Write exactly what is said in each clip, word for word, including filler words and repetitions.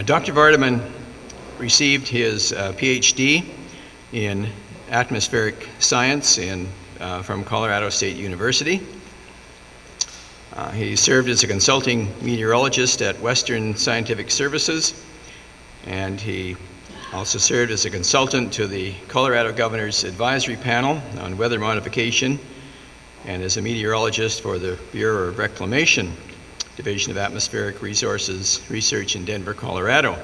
Uh, Doctor Vardaman received his uh, PhD in atmospheric science in, uh, from Colorado State University. Uh, he served as a consulting meteorologist at Western Scientific Services, and he also served as a consultant to the Colorado Governor's Advisory Panel on Weather Modification and as a meteorologist for the Bureau of Reclamation, Division of Atmospheric Resources Research in Denver, Colorado.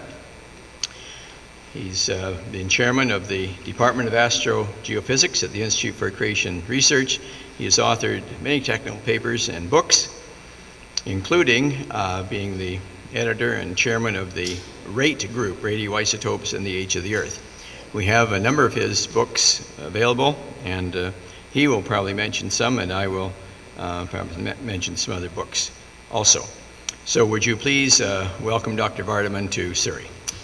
He's uh, been chairman of the Department of Astrogeophysics at the Institute for Ocean Research. He has authored many technical papers and books, including uh, being the editor and chairman of the RATE group, Radioisotopes and the Age of the Earth. We have a number of his books available, and uh, he will probably mention some, and I will uh, probably mention some other books also. So would you please uh, welcome Doctor Vardaman to Surrey.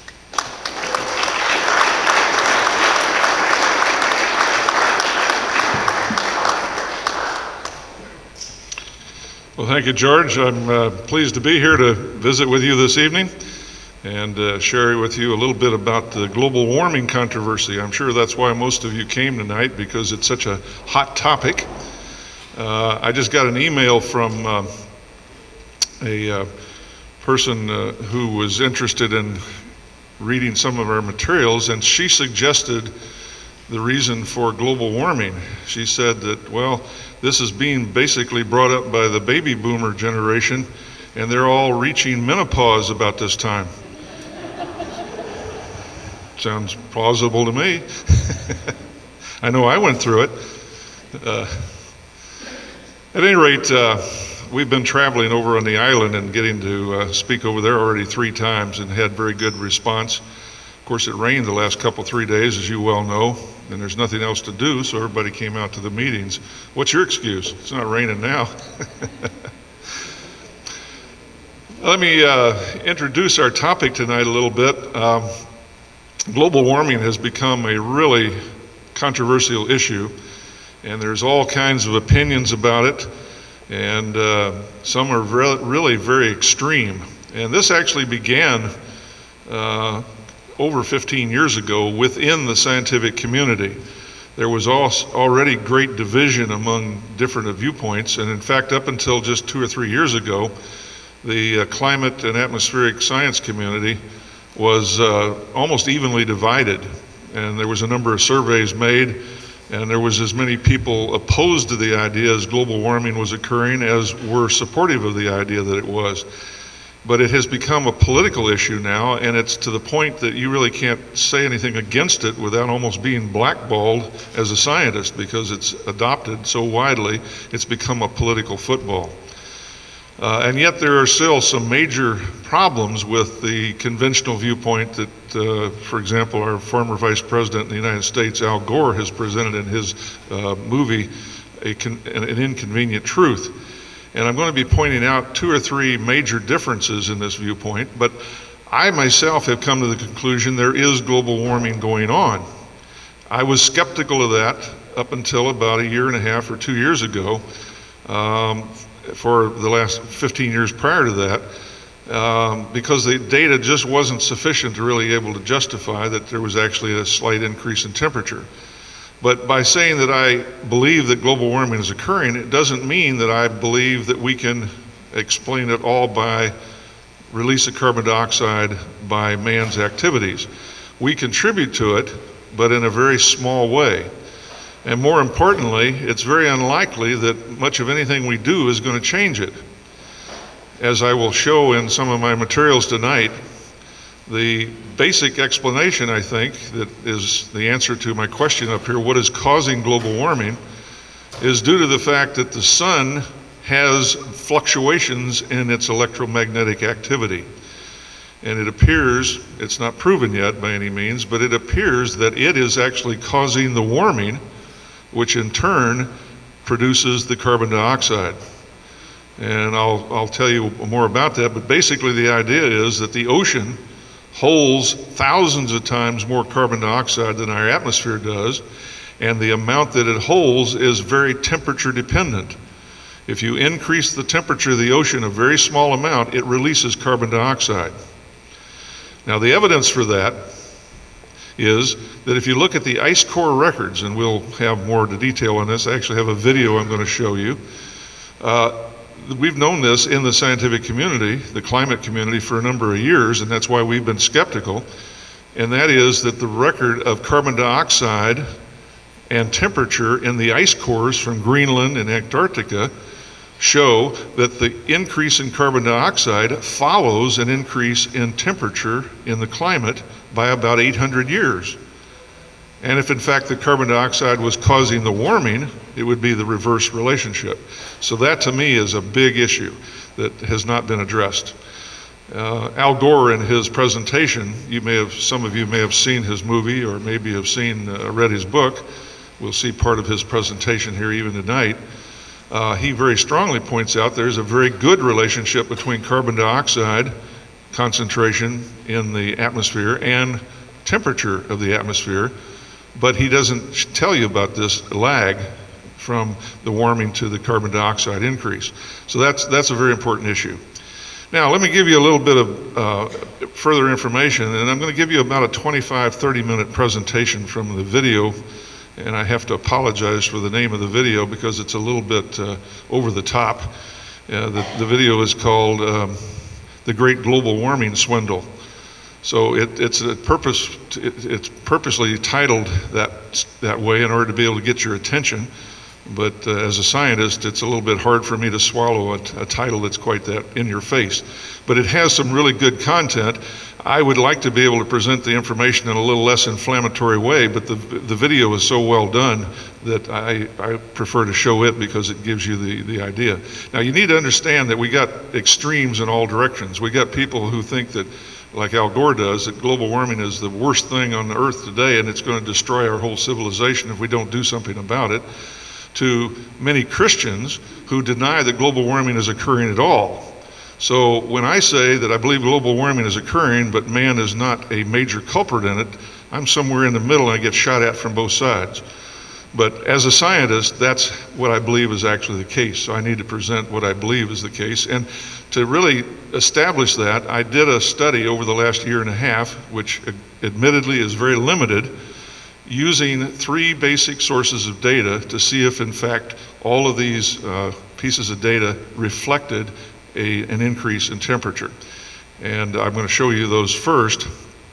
Well, thank you, George. I'm uh, pleased to be here to visit with you this evening and uh, share with you a little bit about the global warming controversy. I'm sure that's why most of you came tonight, because it's such a hot topic. Uh, I just got an email from uh, a uh, person uh, who was interested in reading some of our materials, and she suggested the reason for global warming. She said that, well, this is being basically brought up by the baby boomer generation, and they're all reaching menopause about this time. Sounds plausible to me. I know I went through it. Uh, at any rate, uh, we've been traveling over on the island and getting to uh, speak over there already three times and had very good response. Of course, it rained the last couple, three days, as you well know, and there's nothing else to do, so everybody came out to the meetings. What's your excuse? It's not raining now. Let me uh, introduce our topic tonight a little bit. Um, global warming has become a really controversial issue, and there's all kinds of opinions about it, and uh, some are re really very extreme. And this actually began uh, over fifteen years ago within the scientific community. There was also already great division among different viewpoints, and in fact, up until just two or three years ago, the uh, climate and atmospheric science community was uh, almost evenly divided, and there was a number of surveys made, and there was as many people opposed to the idea as global warming was occurring as were supportive of the idea that it was. But it has become a political issue now, and it's to the point that you really can't say anything against it without almost being blackballed as a scientist, because it's adopted so widely, it's become a political football. Uh, and yet there are still some major problems with the conventional viewpoint that, uh, for example, our former Vice President in the United States, Al Gore, has presented in his uh, movie, a con An Inconvenient Truth. And I'm going to be pointing out two or three major differences in this viewpoint, but I myself have come to the conclusion there is global warming going on. I was skeptical of that up until about a year and a half or two years ago. Um, for the last fifteen years prior to that, um, because the data just wasn't sufficient to really able to justify that there was actually a slight increase in temperature. But by saying that I believe that global warming is occurring, it doesn't mean that I believe that we can explain it all by release of carbon dioxide by man's activities. We contribute to it, but in a very small way. And more importantly, it's very unlikely that much of anything we do is going to change it. As I will show in some of my materials tonight, the basic explanation, I think, that is the answer to my question up here, what is causing global warming, is due to the fact that the sun has fluctuations in its electromagnetic activity. And it appears, it's not proven yet by any means, but it appears that it is actually causing the warming, which in turn produces the carbon dioxide. And I'll, I'll tell you more about that, but basically the idea is that the ocean holds thousands of times more carbon dioxide than our atmosphere does, and the amount that it holds is very temperature dependent. If you increase the temperature of the ocean a very small amount, it releases carbon dioxide. Now, the evidence for that is that if you look at the ice core records, and we'll have more to detail on this, I actually have a video I'm going to show you. Uh, we've known this in the scientific community, the climate community, for a number of years, and that's why we've been skeptical, and that is that the record of carbon dioxide and temperature in the ice cores from Greenland and Antarctica show that the increase in carbon dioxide follows an increase in temperature in the climate by about eight hundred years. And if in fact the carbon dioxide was causing the warming, it would be the reverse relationship. So that to me is a big issue that has not been addressed. Uh, Al Gore in his presentation, you may have, some of you may have seen his movie or maybe have seen, uh, read his book. We'll see part of his presentation here even tonight. Uh, he very strongly points out there's a very good relationship between carbon dioxide concentration in the atmosphere and temperature of the atmosphere, but he doesn't tell you about this lag from the warming to the carbon dioxide increase. So that's, that's a very important issue. Now, let me give you a little bit of uh, further information, and I'm going to give you about a twenty-five, thirty minute presentation from the video. And I have to apologize for the name of the video because it's a little bit uh, over the top. Uh, the, the video is called um, The Great Global Warming Swindle. So it, it's, a purpose, it, it's purposely titled that, that way in order to be able to get your attention. But uh, as a scientist, it's a little bit hard for me to swallow a, a title that's quite that in your face. But it has some really good content. I would like to be able to present the information in a little less inflammatory way, but the, the video is so well done that I, I prefer to show it because it gives you the, the idea. Now, you need to understand that we got extremes in all directions. We got people who think that, like Al Gore does, that global warming is the worst thing on the earth today and it's going to destroy our whole civilization if we don't do something about it, to many Christians who deny that global warming is occurring at all. So when I say that I believe global warming is occurring, but man is not a major culprit in it, I'm somewhere in the middle and I get shot at from both sides. But as a scientist, that's what I believe is actually the case. So I need to present what I believe is the case. And to really establish that, I did a study over the last year and a half, which admittedly is very limited, using three basic sources of data to see if in fact all of these uh, pieces of data reflected A, an increase in temperature. And I'm going to show you those first.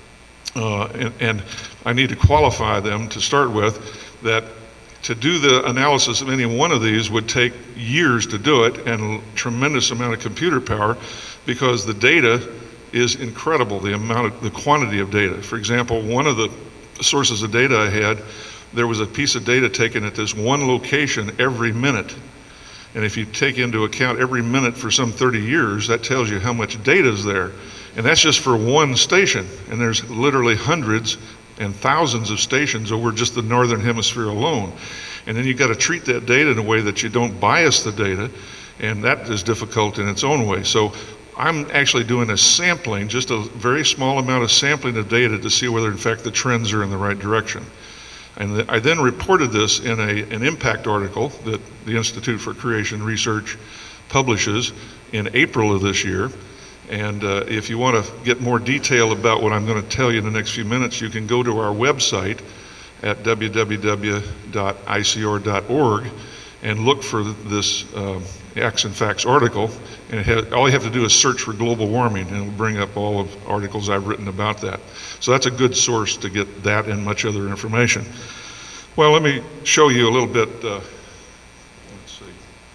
Uh, and, and I need to qualify them to start with, that to do the analysis of any one of these would take years to do it and a tremendous amount of computer power because the data is incredible, the amount of, the quantity of data. For example, one of the sources of data I had, there was a piece of data taken at this one location every minute. And if you take into account every minute for some thirty years, that tells you how much data is there. And that's just for one station. And there's literally hundreds and thousands of stations over just the northern hemisphere alone. And then you've got to treat that data in a way that you don't bias the data. And that is difficult in its own way. So I'm actually doing a sampling, just a very small amount of sampling of data to see whether in fact the trends are in the right direction. And I then reported this in a, an impact article that the Institute for Creation Research publishes in April of this year. And uh, if you want to get more detail about what I'm going to tell you in the next few minutes, you can go to our website at w w w dot i c r dot org and look for this um, Acts and Facts article. And it has, all you have to do is search for global warming and it'll bring up all of articles I've written about that. So that's a good source to get that and much other information. Well, let me show you a little bit. Uh, let's see.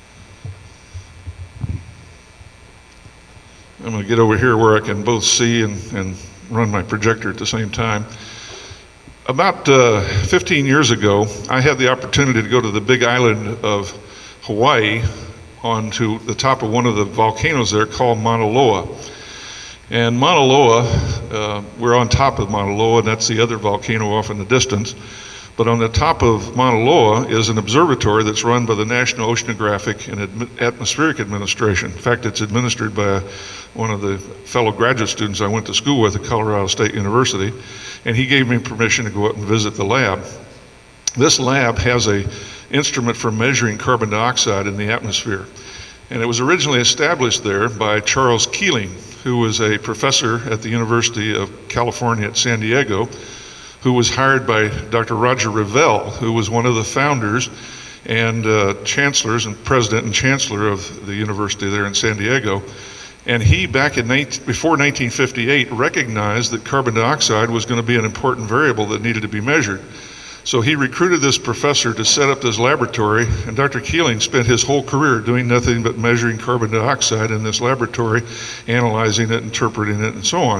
I'm going to get over here where I can both see and, and run my projector at the same time. About uh, fifteen years ago, I had the opportunity to go to the big island of Hawaii onto the top of one of the volcanoes there called Mauna Loa. And Mauna Loa, uh, we're on top of Mauna Loa, and that's the other volcano off in the distance. But on the top of Mauna Loa is an observatory that's run by the National Oceanographic and Admi- Atmospheric Administration. In fact, it's administered by one of the fellow graduate students I went to school with at Colorado State University, and he gave me permission to go up and visit the lab. This lab has a instrument for measuring carbon dioxide in the atmosphere. And it was originally established there by Charles Keeling, who was a professor at the University of California at San Diego, who was hired by Doctor Roger Revelle, who was one of the founders and uh, chancellors and president and chancellor of the university there in San Diego. And he, back in nineteen, before nineteen fifty-eight, recognized that carbon dioxide was going to be an important variable that needed to be measured. So he recruited this professor to set up this laboratory, and Doctor Keeling spent his whole career doing nothing but measuring carbon dioxide in this laboratory, analyzing it, interpreting it, and so on.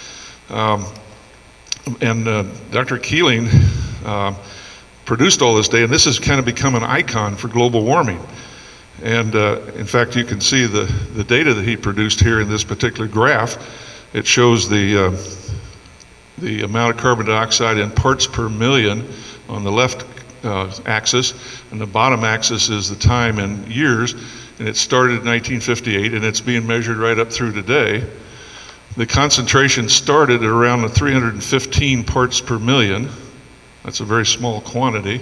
Um, and uh, Doctor Keeling uh, produced all this data, and this has kind of become an icon for global warming. And uh, in fact, you can see the, the data that he produced here in this particular graph. It shows the, uh, the amount of carbon dioxide in parts per million on the left uh, axis, and the bottom axis is the time in years, and it started in nineteen fifty-eight, and it's being measured right up through today. The concentration started at around the three hundred fifteen parts per million. That's a very small quantity.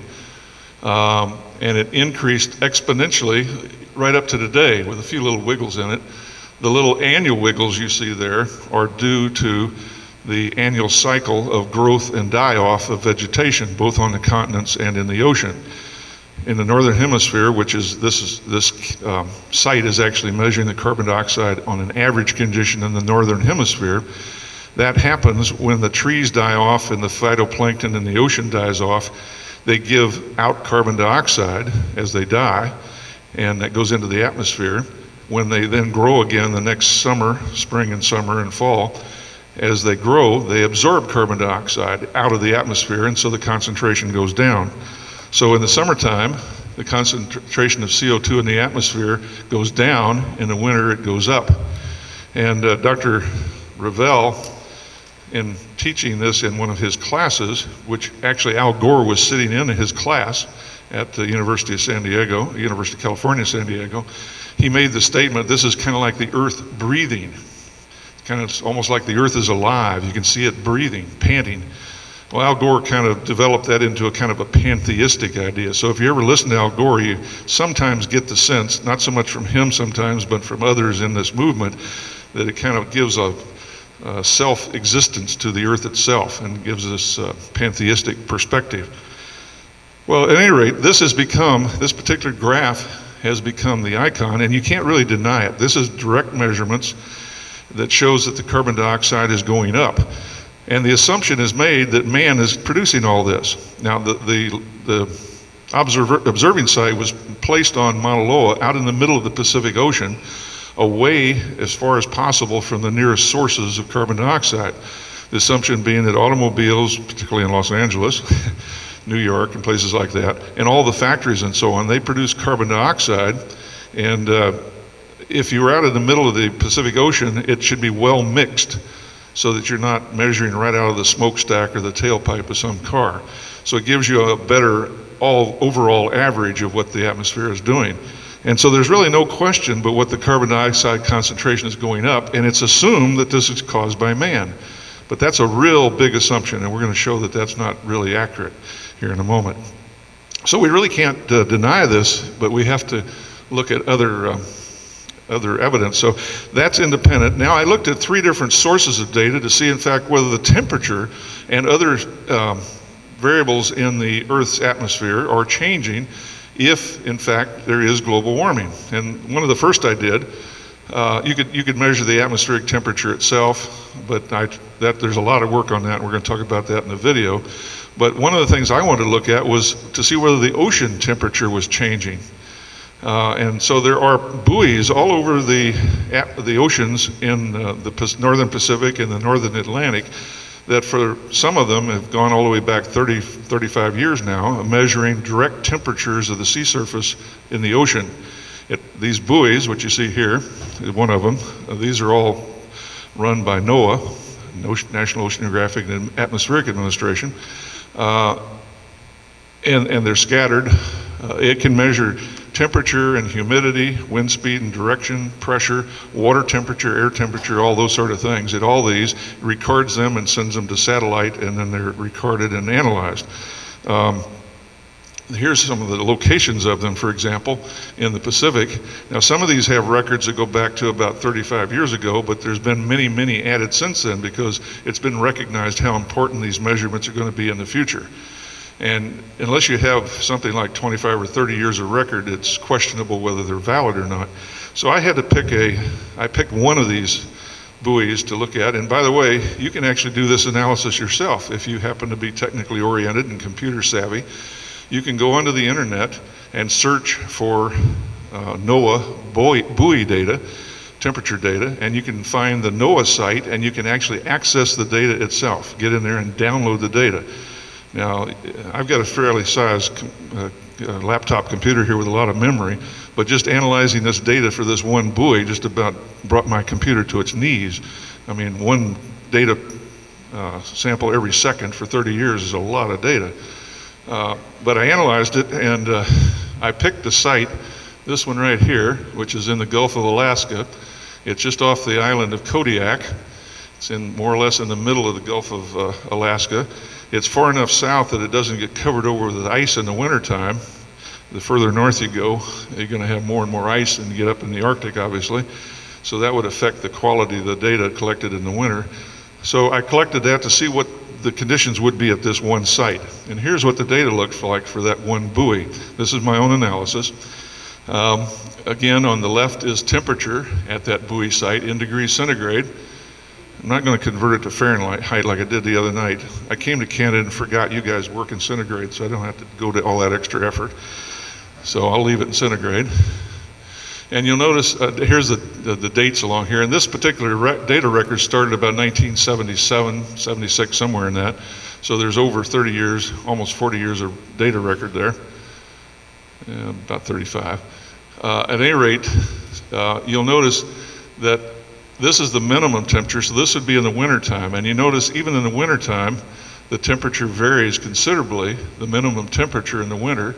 Um, and it increased exponentially right up to today with a few little wiggles in it. The little annual wiggles you see there are due to the annual cycle of growth and die-off of vegetation, both on the continents and in the ocean. In the northern hemisphere, which is this is, this um, site is actually measuring the carbon dioxide on an average condition in the northern hemisphere. That happens when the trees die off and the phytoplankton in the ocean dies off. They give out carbon dioxide as they die, and that goes into the atmosphere. When they then grow again the next summer, spring and summer and fall, as they grow, they absorb carbon dioxide out of the atmosphere, and so the concentration goes down. So in the summertime, the concentration of C O two in the atmosphere goes down. In the winter, it goes up. And uh, Doctor Revelle, in teaching this in one of his classes, which actually Al Gore was sitting in his class at the University of San Diego, University of California, San Diego, he made the statement, this is kind of like the earth breathing. It's kind of almost like the earth is alive. You can see it breathing, panting. Well, Al Gore kind of developed that into a kind of a pantheistic idea. So if you ever listen to Al Gore, you sometimes get the sense, not so much from him sometimes, but from others in this movement, that it kind of gives a Uh, self-existence to the earth itself and gives us uh, pantheistic perspective. Well, at any rate, this has become, this particular graph has become the icon, and you can't really deny it. This is direct measurements that shows that the carbon dioxide is going up. And the assumption is made that man is producing all this. Now, the, the, the observer, observing site was placed on Mauna Loa out in the middle of the Pacific Ocean, away as far as possible from the nearest sources of carbon dioxide. The assumption being that automobiles, particularly in Los Angeles, New York and places like that, and all the factories and so on, they produce carbon dioxide, and uh, if you're out in the middle of the Pacific Ocean, it should be well mixed so that you're not measuring right out of the smokestack or the tailpipe of some car. So it gives you a better all overall average of what the atmosphere is doing. And so there's really no question but what the carbon dioxide concentration is going up, and it's assumed that this is caused by man. But that's a real big assumption, and we're going to show that that's not really accurate here in a moment. So we really can't uh, deny this, but we have to look at other, um, other evidence. So that's independent. Now I looked at three different sources of data to see, in fact, whether the temperature and other um, variables in the Earth's atmosphere are changing if, in fact, there is global warming. And one of the first I did, uh, you could you could measure the atmospheric temperature itself, but I, that there's a lot of work on that, and we're going to talk about that in the video. But one of the things I wanted to look at was to see whether the ocean temperature was changing. Uh, and so there are buoys all over the, the oceans in uh, the northern Pacific and the northern Atlantic that for some of them have gone all the way back thirty, thirty-five years now, measuring direct temperatures of the sea surface in the ocean. It, these buoys, which you see here, one of them, uh, these are all run by NOAA, National Oceanographic and Atmospheric Administration, uh, and, and they're scattered. Uh, it can measure temperature and humidity, wind speed and direction, pressure, water temperature, air temperature, all those sort of things. It all these records them and sends them to satellite, and then they're recorded and analyzed. Um, here's some of the locations of them, for example, in the Pacific. Now, some of these have records that go back to about thirty-five years ago, but there's been many, many added since then because it's been recognized how important these measurements are going to be in the future. And unless you have something like twenty-five or thirty years of record, it's questionable whether they're valid or not. So I had to pick a, I picked one of these buoys to look at. And by the way, you can actually do this analysis yourself if you happen to be technically oriented and computer savvy. You can go onto the internet and search for uh, NOAA buoy, buoy data, temperature data, and you can find the NOAA site and you can actually access the data itself. Get in there and download the data. Now, I've got a fairly sized uh, uh, laptop computer here with a lot of memory, but just analyzing this data for this one buoy just about brought my computer to its knees. I mean, one data uh, sample every second for thirty years is a lot of data. Uh, but I analyzed it, and uh, I picked the site, this one right here, which is in the Gulf of Alaska. It's just off the island of Kodiak. It's in more or less in the middle of the Gulf of uh, Alaska. It's far enough south that it doesn't get covered over with ice in the wintertime. The further north you go, you're going to have more and more ice and you get up in the Arctic, obviously. So that would affect the quality of the data collected in the winter. So I collected that to see what the conditions would be at this one site. And here's what the data looked like for that one buoy. This is my own analysis. Um, again, on the left is temperature at that buoy site in degrees centigrade. I'm not going to convert it to Fahrenheit like I did the other night. I came to Canada and forgot you guys work in centigrade, so I don't have to go to all that extra effort. So I'll leave it in centigrade. And you'll notice, uh, here's the, the, the dates along here. And this particular re data record started about nineteen seventy-seven, seventy-six, somewhere in that. So there's over thirty years, almost forty years of data record there. Yeah, about thirty-five. Uh, at any rate, uh, you'll notice that this is the minimum temperature, so this would be in the wintertime. And you notice even in the wintertime, the temperature varies considerably, the minimum temperature in the winter.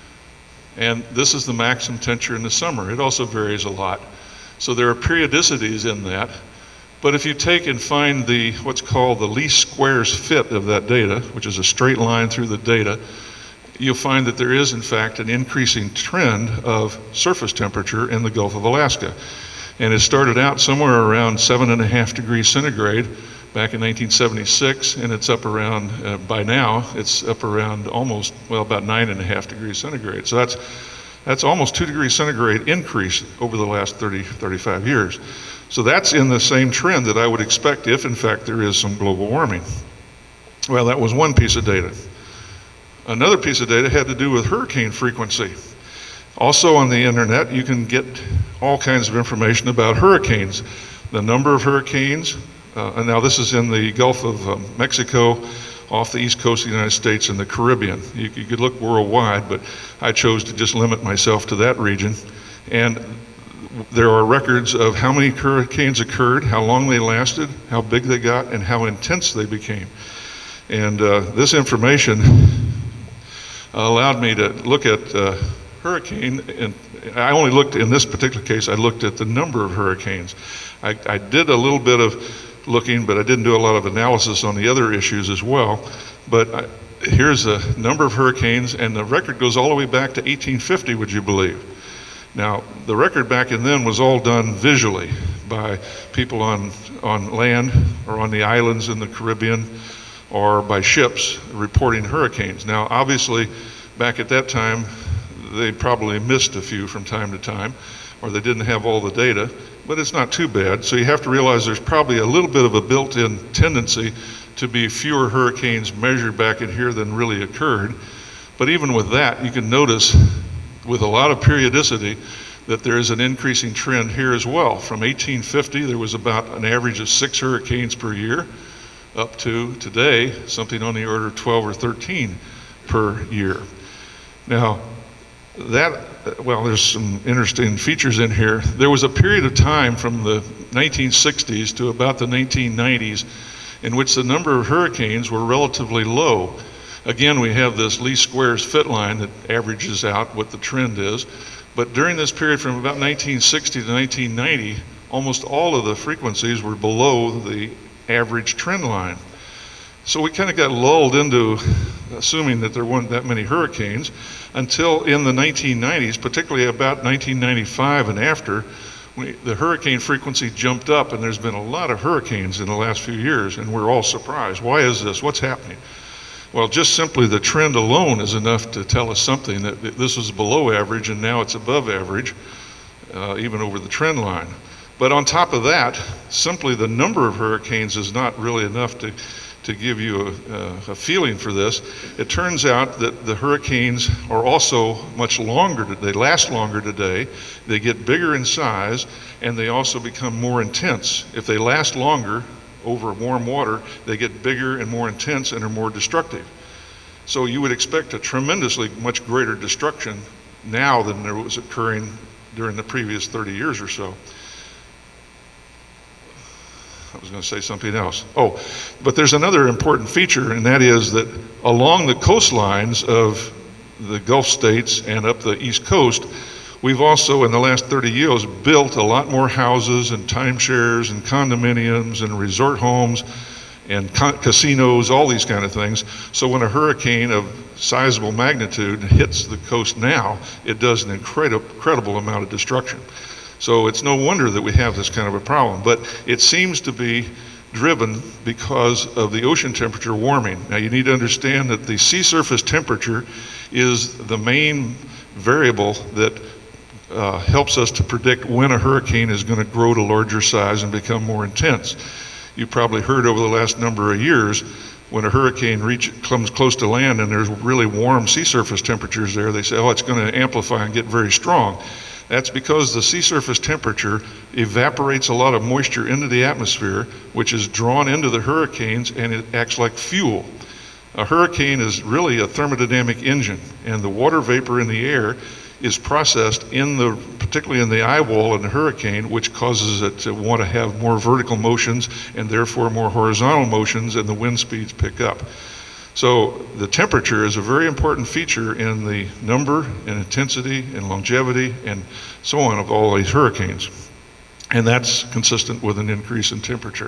And this is the maximum temperature in the summer. It also varies a lot. So there are periodicities in that. But if you take and find the what's called the least squares fit of that data, which is a straight line through the data, you'll find that there is in fact an increasing trend of surface temperature in the Gulf of Alaska. And it started out somewhere around seven and a half degrees centigrade back in nineteen seventy-six, and it's up around, uh, by now, it's up around almost, well, about nine and a half degrees centigrade. So that's, that's almost two degrees centigrade increase over the last thirty, thirty-five years. So that's in the same trend that I would expect if, in fact, there is some global warming. Well, that was one piece of data. Another piece of data had to do with hurricane frequency. Also on the internet, you can get all kinds of information about hurricanes, the number of hurricanes, uh, and now this is in the Gulf of um, Mexico, off the east coast of the United States and the Caribbean. You, you could look worldwide, but I chose to just limit myself to that region. And there are records of how many hurricanes occurred, how long they lasted, how big they got, and how intense they became. And uh, this information allowed me to look at uh, hurricane, and I only looked, in this particular case, I looked at the number of hurricanes. I, I did a little bit of looking, but I didn't do a lot of analysis on the other issues as well. But I, here's a number of hurricanes, and the record goes all the way back to eighteen fifty, would you believe? Now, the record back in then was all done visually by people on, on land or on the islands in the Caribbean or by ships reporting hurricanes. Now, obviously, back at that time, they probably missed a few from time to time, or they didn't have all the data, but it's not too bad. So you have to realize there's probably a little bit of a built-in tendency to be fewer hurricanes measured back in here than really occurred. But even with that, you can notice with a lot of periodicity that there is an increasing trend here as well. From eighteen fifty, there was about an average of six hurricanes per year, up to today, something on the order of twelve or thirteen per year. Now, that, well, there's some interesting features in here. There was a period of time from the nineteen sixties to about the nineteen nineties in which the number of hurricanes were relatively low. Again, we have this least squares fit line that averages out what the trend is. But during this period from about nineteen sixty to nineteen ninety, almost all of the frequencies were below the average trend line. So we kind of got lulled into assuming that there weren't that many hurricanes, until in the nineteen nineties, particularly about nineteen ninety-five and after, we, the hurricane frequency jumped up, and there's been a lot of hurricanes in the last few years, and we're all surprised. Why is this? What's happening? Well, just simply the trend alone is enough to tell us something, that this was below average and now it's above average, uh, even over the trend line. But on top of that, simply the number of hurricanes is not really enough to, to give you a, a feeling for this. It turns out that the hurricanes are also much longer, they last longer today, they get bigger in size, and they also become more intense. If they last longer over warm water, they get bigger and more intense and are more destructive. So you would expect a tremendously much greater destruction now than there was occurring during the previous thirty years or so. I was going to say something else. Oh, but there's another important feature, and that is that along the coastlines of the Gulf states and up the East Coast, we've also, in the last thirty years, built a lot more houses and timeshares and condominiums and resort homes and ca- casinos, all these kind of things. So when a hurricane of sizable magnitude hits the coast now, it does an incredible, incredible amount of destruction. So it's no wonder that we have this kind of a problem. But it seems to be driven because of the ocean temperature warming. Now you need to understand that the sea surface temperature is the main variable that Uh, helps us to predict when a hurricane is going to grow to larger size and become more intense. You probably heard over the last number of years, when a hurricane reach, comes close to land and there's really warm sea surface temperatures there, they say, oh, it's going to amplify and get very strong. That's because the sea surface temperature evaporates a lot of moisture into the atmosphere, which is drawn into the hurricanes, and it acts like fuel. A hurricane is really a thermodynamic engine, and the water vapor in the air is processed in the, particularly in the eye wall in the hurricane, which causes it to want to have more vertical motions and therefore more horizontal motions, and the wind speeds pick up. So the temperature is a very important feature in the number and intensity and longevity and so on of all these hurricanes. And that's consistent with an increase in temperature.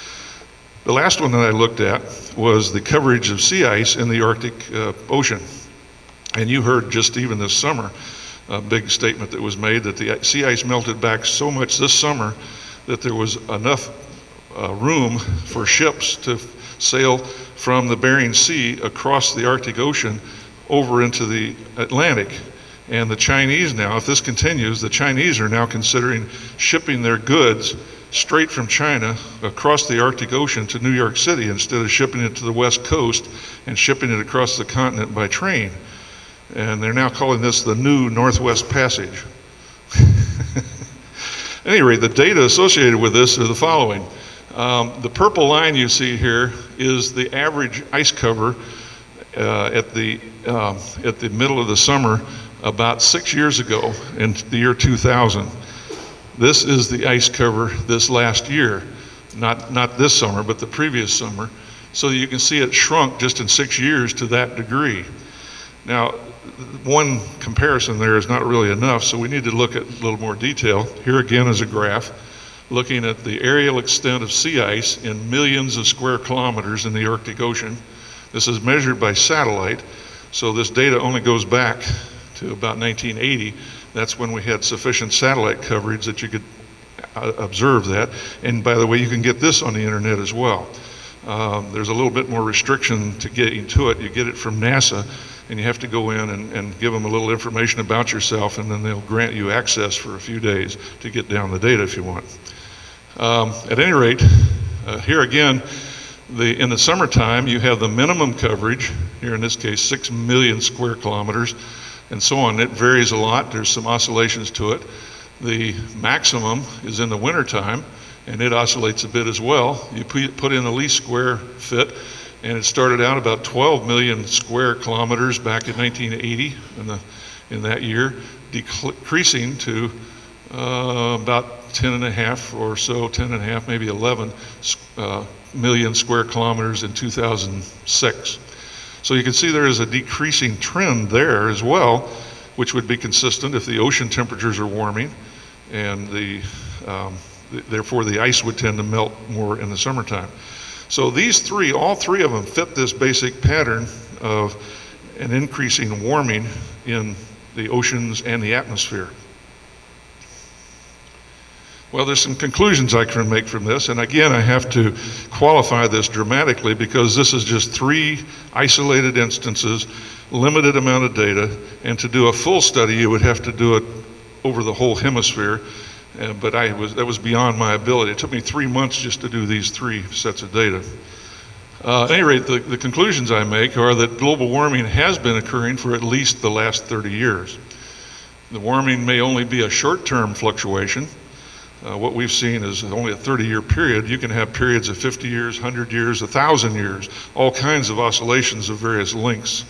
The last one that I looked at was the coverage of sea ice in the Arctic uh, Ocean. And you heard just even this summer a big statement that was made that the sea ice melted back so much this summer that there was enough uh, room for ships to sail from the Bering Sea across the Arctic Ocean over into the Atlantic. And the Chinese now, if this continues, the Chinese are now considering shipping their goods straight from China across the Arctic Ocean to New York City instead of shipping it to the West Coast and shipping it across the continent by train. And they're now calling this the new Northwest Passage. At any rate, the data associated with this are the following. Um, the purple line you see here is the average ice cover uh, at the uh, at the middle of the summer about six years ago in the year two thousand. This is the ice cover this last year, not not this summer, but the previous summer. So you can see it shrunk just in six years to that degree. Now, one comparison there is not really enough, so we need to look at a little more detail. Here again is a graph looking at the areal extent of sea ice in millions of square kilometers in the Arctic Ocean. This is measured by satellite, so this data only goes back to about nineteen eighty. That's when we had sufficient satellite coverage that you could uh, observe that. And by the way, you can get this on the internet as well. Um, there's a little bit more restriction to getting to it. You get it from NASA, and you have to go in and, and give them a little information about yourself, and then they'll grant you access for a few days to get down the data if you want. Um, at any rate, uh, here again, the, in the summertime, you have the minimum coverage, here in this case, six million square kilometers, and so on. It varies a lot. There's some oscillations to it. The maximum is in the wintertime, and it oscillates a bit as well. You put in the least square fit, and it started out about twelve million square kilometers back in nineteen eighty, in, the, in that year, decreasing to uh, about ten and a half or so, ten and a half, maybe eleven uh, million square kilometers in two thousand six. So you can see there is a decreasing trend there as well, which would be consistent if the ocean temperatures are warming, and the, um, th- therefore the ice would tend to melt more in the summertime. So these three, all three of them fit this basic pattern of an increasing warming in the oceans and the atmosphere. Well, there's some conclusions I can make from this, and again, I have to qualify this dramatically because this is just three isolated instances, limited amount of data, and to do a full study, you would have to do it over the whole hemisphere, uh, but I was, that was beyond my ability. It took me three months just to do these three sets of data. Uh, at any rate, the, the conclusions I make are that global warming has been occurring for at least the last thirty years. The warming may only be a short-term fluctuation. Uh, what we've seen is only a thirty-year period. You can have periods of fifty years, one hundred years, one thousand years, all kinds of oscillations of various lengths.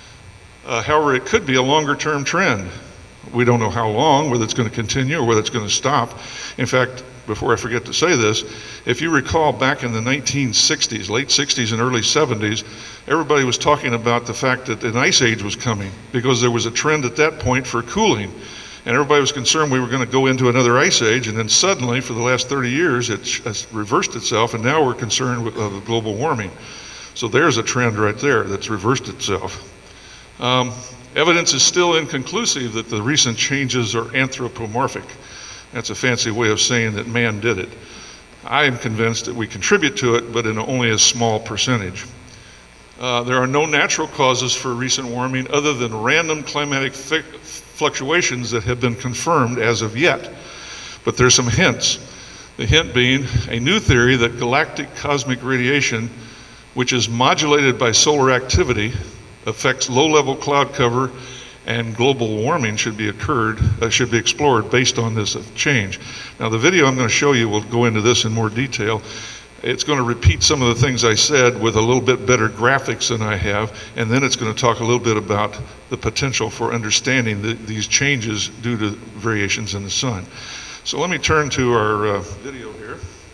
Uh, however, it could be a longer-term trend. We don't know how long, whether it's going to continue or whether it's going to stop. In fact, before I forget to say this, if you recall back in the nineteen sixties, late sixties and early seventies, everybody was talking about the fact that an ice age was coming because there was a trend at that point for cooling. And everybody was concerned we were going to go into another ice age, and then suddenly, for the last thirty years, it has reversed itself, and now we're concerned with uh, global warming. So there's a trend right there that's reversed itself. Um, evidence is still inconclusive that the recent changes are anthropomorphic. That's a fancy way of saying that man did it. I am convinced that we contribute to it, but in only a small percentage. Uh, there are no natural causes for recent warming other than random climatic fi- fluctuations that have been confirmed as of yet. But there's some hints. The hint being a new theory that galactic cosmic radiation, which is modulated by solar activity, affects low-level cloud cover, and global warming should be occurred, uh, should be explored based on this change. Now, the video I'm going to show you will go into this in more detail. It's going to repeat some of the things I said with a little bit better graphics than I have, and then it's going to talk a little bit about the potential for understanding the, these changes due to variations in the sun. So let me turn to our uh, video here.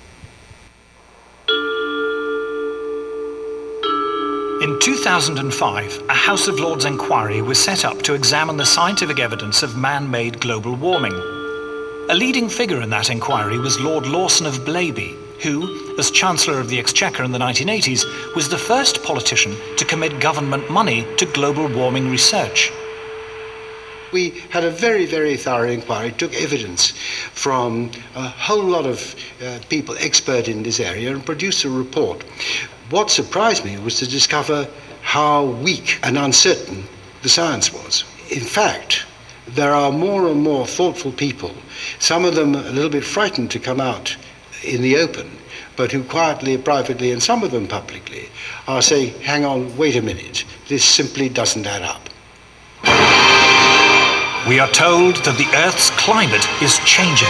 In two thousand five, a House of Lords inquiry was set up to examine the scientific evidence of man-made global warming. A leading figure in that inquiry was Lord Lawson of Blaby, who, as Chancellor of the Exchequer in the nineteen eighties, was the first politician to commit government money to global warming research. We had a very, very thorough inquiry, took evidence from a whole lot of uh, people expert in this area and produced a report. What surprised me was to discover how weak and uncertain the science was. In fact, there are more and more thoughtful people, some of them a little bit frightened to come out in the open, but who quietly, privately, and some of them publicly, are saying, hang on, wait a minute, this simply doesn't add up. We are told that the Earth's climate is changing.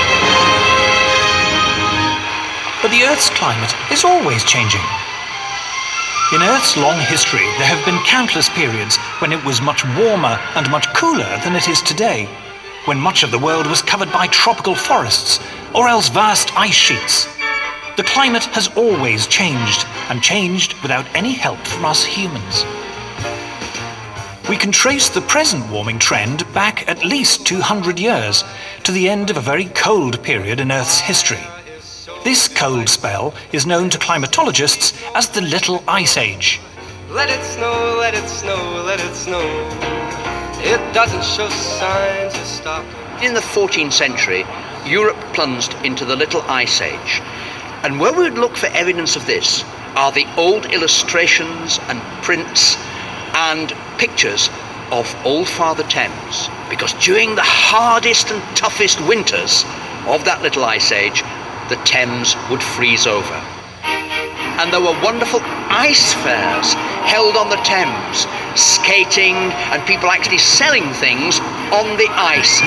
But the Earth's climate is always changing. In Earth's long history, there have been countless periods when it was much warmer and much cooler than it is today, when much of the world was covered by tropical forests or else vast ice sheets. The climate has always changed, and changed without any help from us humans. We can trace the present warming trend back at least two hundred years, to the end of a very cold period in Earth's history. This cold spell is known to climatologists as the Little Ice Age. Let it snow, let it snow, let it snow. It doesn't show signs of stopping. In the fourteenth century, Europe plunged into the Little Ice Age. And where we would look for evidence of this are the old illustrations and prints and pictures of Old Father Thames. Because during the hardest and toughest winters of that Little Ice Age, the Thames would freeze over. And there were wonderful ice fairs held on the Thames, skating and people actually selling things on the ice.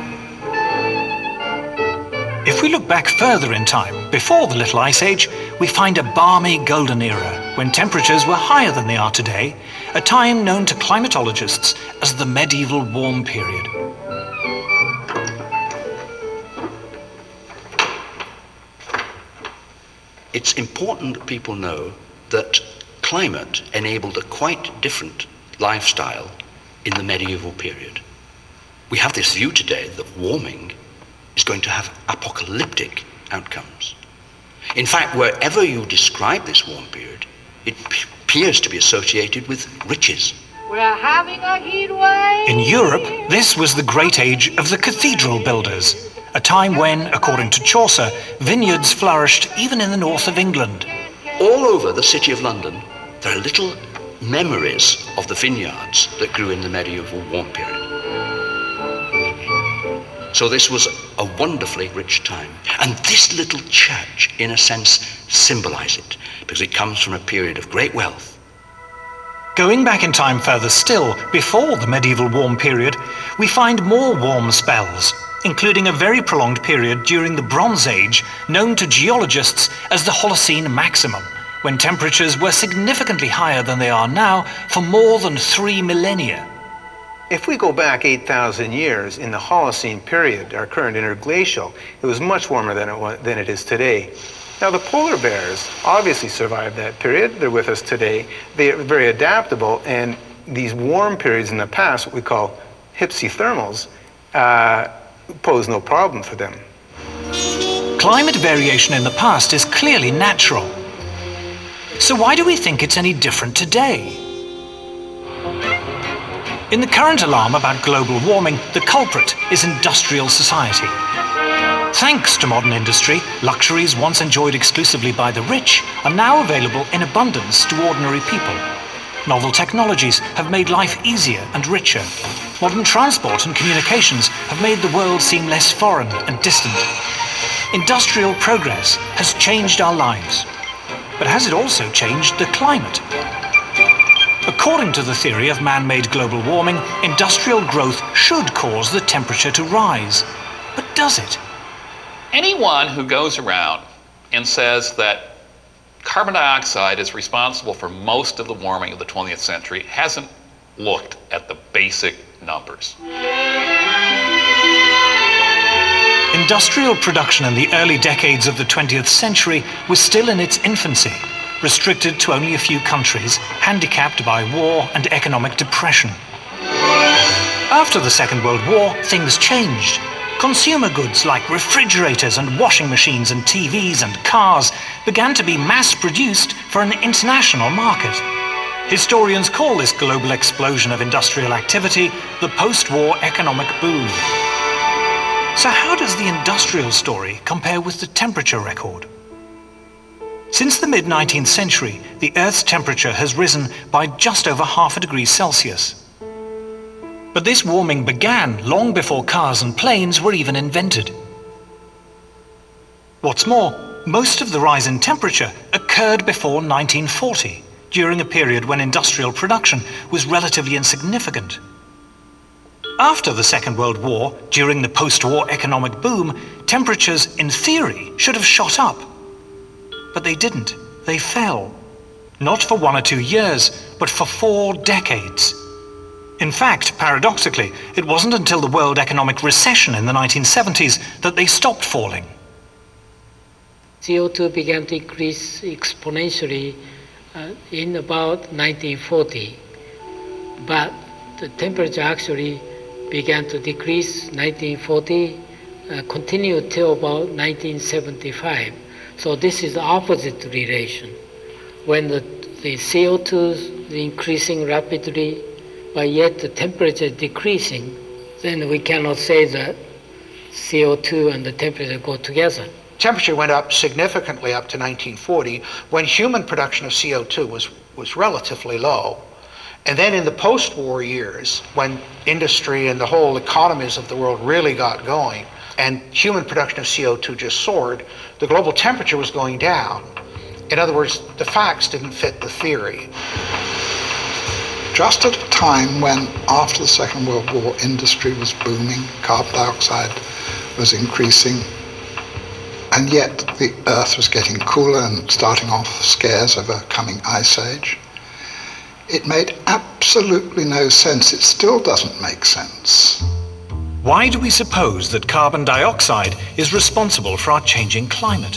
If we look back further in time, before the Little Ice Age, we find a balmy golden era, when temperatures were higher than they are today, a time known to climatologists as the medieval warm period. It's important that people know that climate enabled a quite different lifestyle in the medieval period. We have this view today that warming is going to have apocalyptic outcomes. In fact, wherever you describe this warm period, it p- appears to be associated with riches. We're having a heat wave. In Europe, this was the great age of the cathedral builders, a time when, according to Chaucer, vineyards flourished even in the north of England. All over the city of London, there are little memories of the vineyards that grew in the medieval warm period. So this was a wonderfully rich time. And this little church, in a sense, symbolizes it, because it comes from a period of great wealth. Going back in time further still, before the medieval warm period, we find more warm spells, including a very prolonged period during the Bronze Age, known to geologists as the Holocene Maximum, when temperatures were significantly higher than they are now for more than three millennia. If we go back eight thousand years in the Holocene period, our current interglacial, it was much warmer than it, was, than it is today. Now, the polar bears obviously survived that period. They're with us today. They are very adaptable, and these warm periods in the past, what we call hypsithermals, uh, pose no problem for them. Climate variation in the past is clearly natural. So why do we think it's any different today? In the current alarm about global warming, the culprit is industrial society. Thanks to modern industry, luxuries once enjoyed exclusively by the rich are now available in abundance to ordinary people. Novel technologies have made life easier and richer. Modern transport and communications have made the world seem less foreign and distant. Industrial progress has changed our lives. But has it also changed the climate? According to the theory of man-made global warming, industrial growth should cause the temperature to rise. But does it? Anyone who goes around and says that carbon dioxide is responsible for most of the warming of the twentieth century hasn't looked at the basic numbers. Industrial production in the early decades of the twentieth century was still in its infancy, restricted to only a few countries, handicapped by war and economic depression. After the Second World War, things changed. Consumer goods like refrigerators and washing machines and T Vs and cars began to be mass-produced for an international market. Historians call this global explosion of industrial activity the post-war economic boom. So how does the industrial story compare with the temperature record? Since the mid-nineteenth century, the Earth's temperature has risen by just over half a degree Celsius. But this warming began long before cars and planes were even invented. What's more, most of the rise in temperature occurred before nineteen forty, during a period when industrial production was relatively insignificant. After the Second World War, during the post-war economic boom, temperatures, in theory, should have shot up. But they didn't. They fell. Not for one or two years, but for four decades. In fact, paradoxically, it wasn't until the world economic recession in the nineteen seventies that they stopped falling. C O two began to increase exponentially uh, in about nineteen forty, but the temperature actually began to decrease nineteen forty, uh, continued till about nineteen seventy-five. So this is the opposite relation. When the, the C O two is increasing rapidly, but yet the temperature is decreasing, then we cannot say that C O two and the temperature go together. Temperature went up significantly up to nineteen forty, when human production of C O two was, was relatively low. And then in the post-war years, when industry and the whole economies of the world really got going, and human production of C O two just soared, the global temperature was going down. In other words, the facts didn't fit the theory. Just at a time when, after the Second World War, industry was booming, carbon dioxide was increasing, and yet the Earth was getting cooler and starting off scares of a coming ice age, it made absolutely no sense. It still doesn't make sense. Why do we suppose that carbon dioxide is responsible for our changing climate?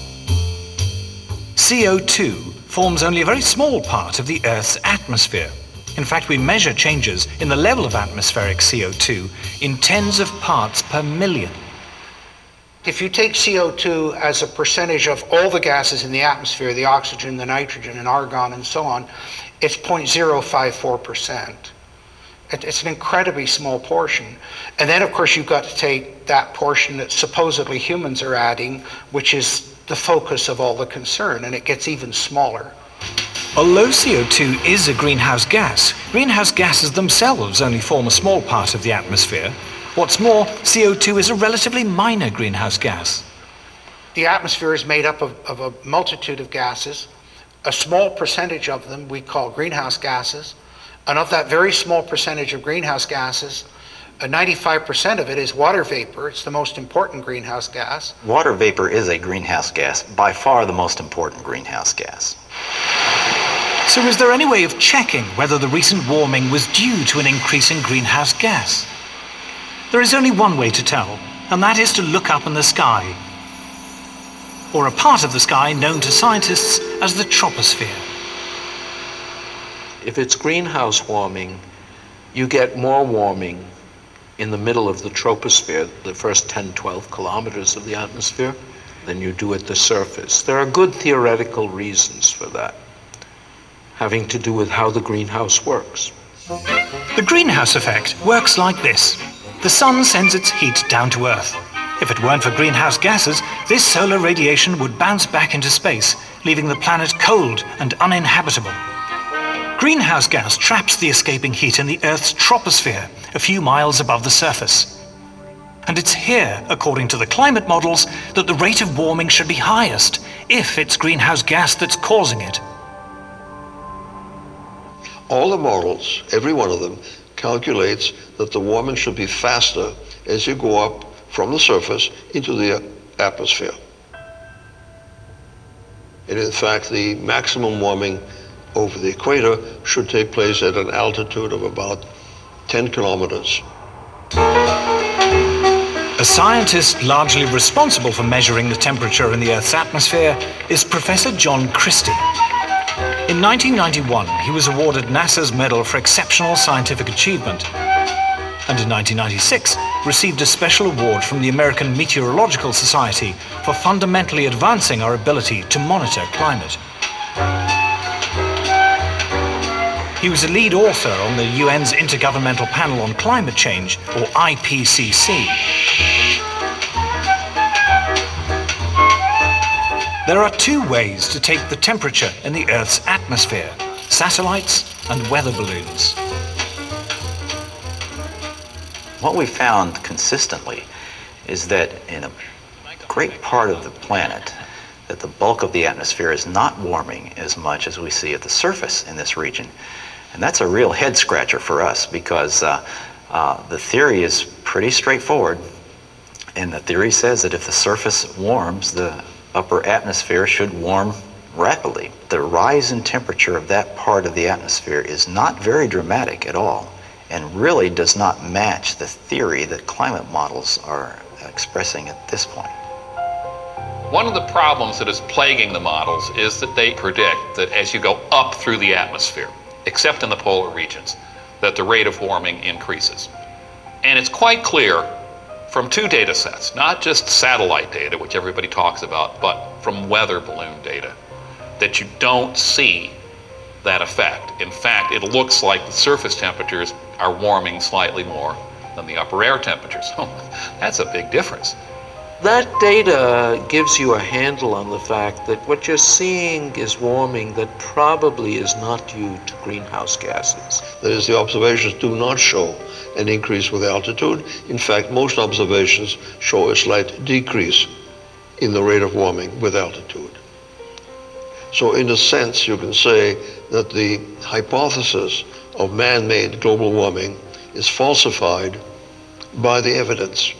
C O two forms only a very small part of the Earth's atmosphere. In fact, we measure changes in the level of atmospheric C O two in tens of parts per million. If you take C O two as a percentage of all the gases in the atmosphere, the oxygen, the nitrogen, and argon, and so on, it's zero point zero five four percent. It's an incredibly small portion. And then, of course, you've got to take that portion that supposedly humans are adding, which is the focus of all the concern, and it gets even smaller. Although C O two is a greenhouse gas, greenhouse gases themselves only form a small part of the atmosphere. What's more, C O two is a relatively minor greenhouse gas. The atmosphere is made up of, of a multitude of gases. A small percentage of them we call greenhouse gases. And of that very small percentage of greenhouse gases, uh, ninety-five percent of it is water vapor. It's the most important greenhouse gas. Water vapor is a greenhouse gas, by far the most important greenhouse gas. So is there any way of checking whether the recent warming was due to an increase in greenhouse gas? There is only one way to tell, and that is to look up in the sky, or a part of the sky known to scientists as the troposphere. If it's greenhouse warming, you get more warming in the middle of the troposphere, the first ten, twelve kilometers of the atmosphere, than you do at the surface. There are good theoretical reasons for that, having to do with how the greenhouse works. The greenhouse effect works like this. The sun sends its heat down to Earth. If it weren't for greenhouse gases, this solar radiation would bounce back into space, leaving the planet cold and uninhabitable. Greenhouse gas traps the escaping heat in the Earth's troposphere, a few miles above the surface. And it's here, according to the climate models, that the rate of warming should be highest, if it's greenhouse gas that's causing it. All the models, every one of them, calculates that the warming should be faster as you go up from the surface into the atmosphere. And in fact, the maximum warming over the equator should take place at an altitude of about ten kilometers. A scientist largely responsible for measuring the temperature in the Earth's atmosphere is Professor John Christie. In nineteen ninety-one, he was awarded NASA's Medal for Exceptional Scientific Achievement, and in nineteen ninety-six received a special award from the American Meteorological Society for fundamentally advancing our ability to monitor climate. He was a lead author on the U N's Intergovernmental Panel on Climate Change, or I P C C. There are two ways to take the temperature in the Earth's atmosphere: satellites and weather balloons. What we found consistently is that in a great part of the planet, that the bulk of the atmosphere is not warming as much as we see at the surface in this region. And that's a real head scratcher for us, because uh, uh, the theory is pretty straightforward. And the theory says that if the surface warms, the upper atmosphere should warm rapidly. The rise in temperature of that part of the atmosphere is not very dramatic at all, and really does not match the theory that climate models are expressing at this point. One of the problems that is plaguing the models is that they predict that as you go up through the atmosphere, except in the polar regions, that the rate of warming increases. And it's quite clear from two data sets, not just satellite data, which everybody talks about, but from weather balloon data, that you don't see that effect. In fact, it looks like the surface temperatures are warming slightly more than the upper air temperatures. That's a big difference. That data gives you a handle on the fact that what you're seeing is warming that probably is not due to greenhouse gases. That is, the observations do not show an increase with altitude. In fact, most observations show a slight decrease in the rate of warming with altitude. So in a sense, you can say that the hypothesis of man-made global warming is falsified by the evidence.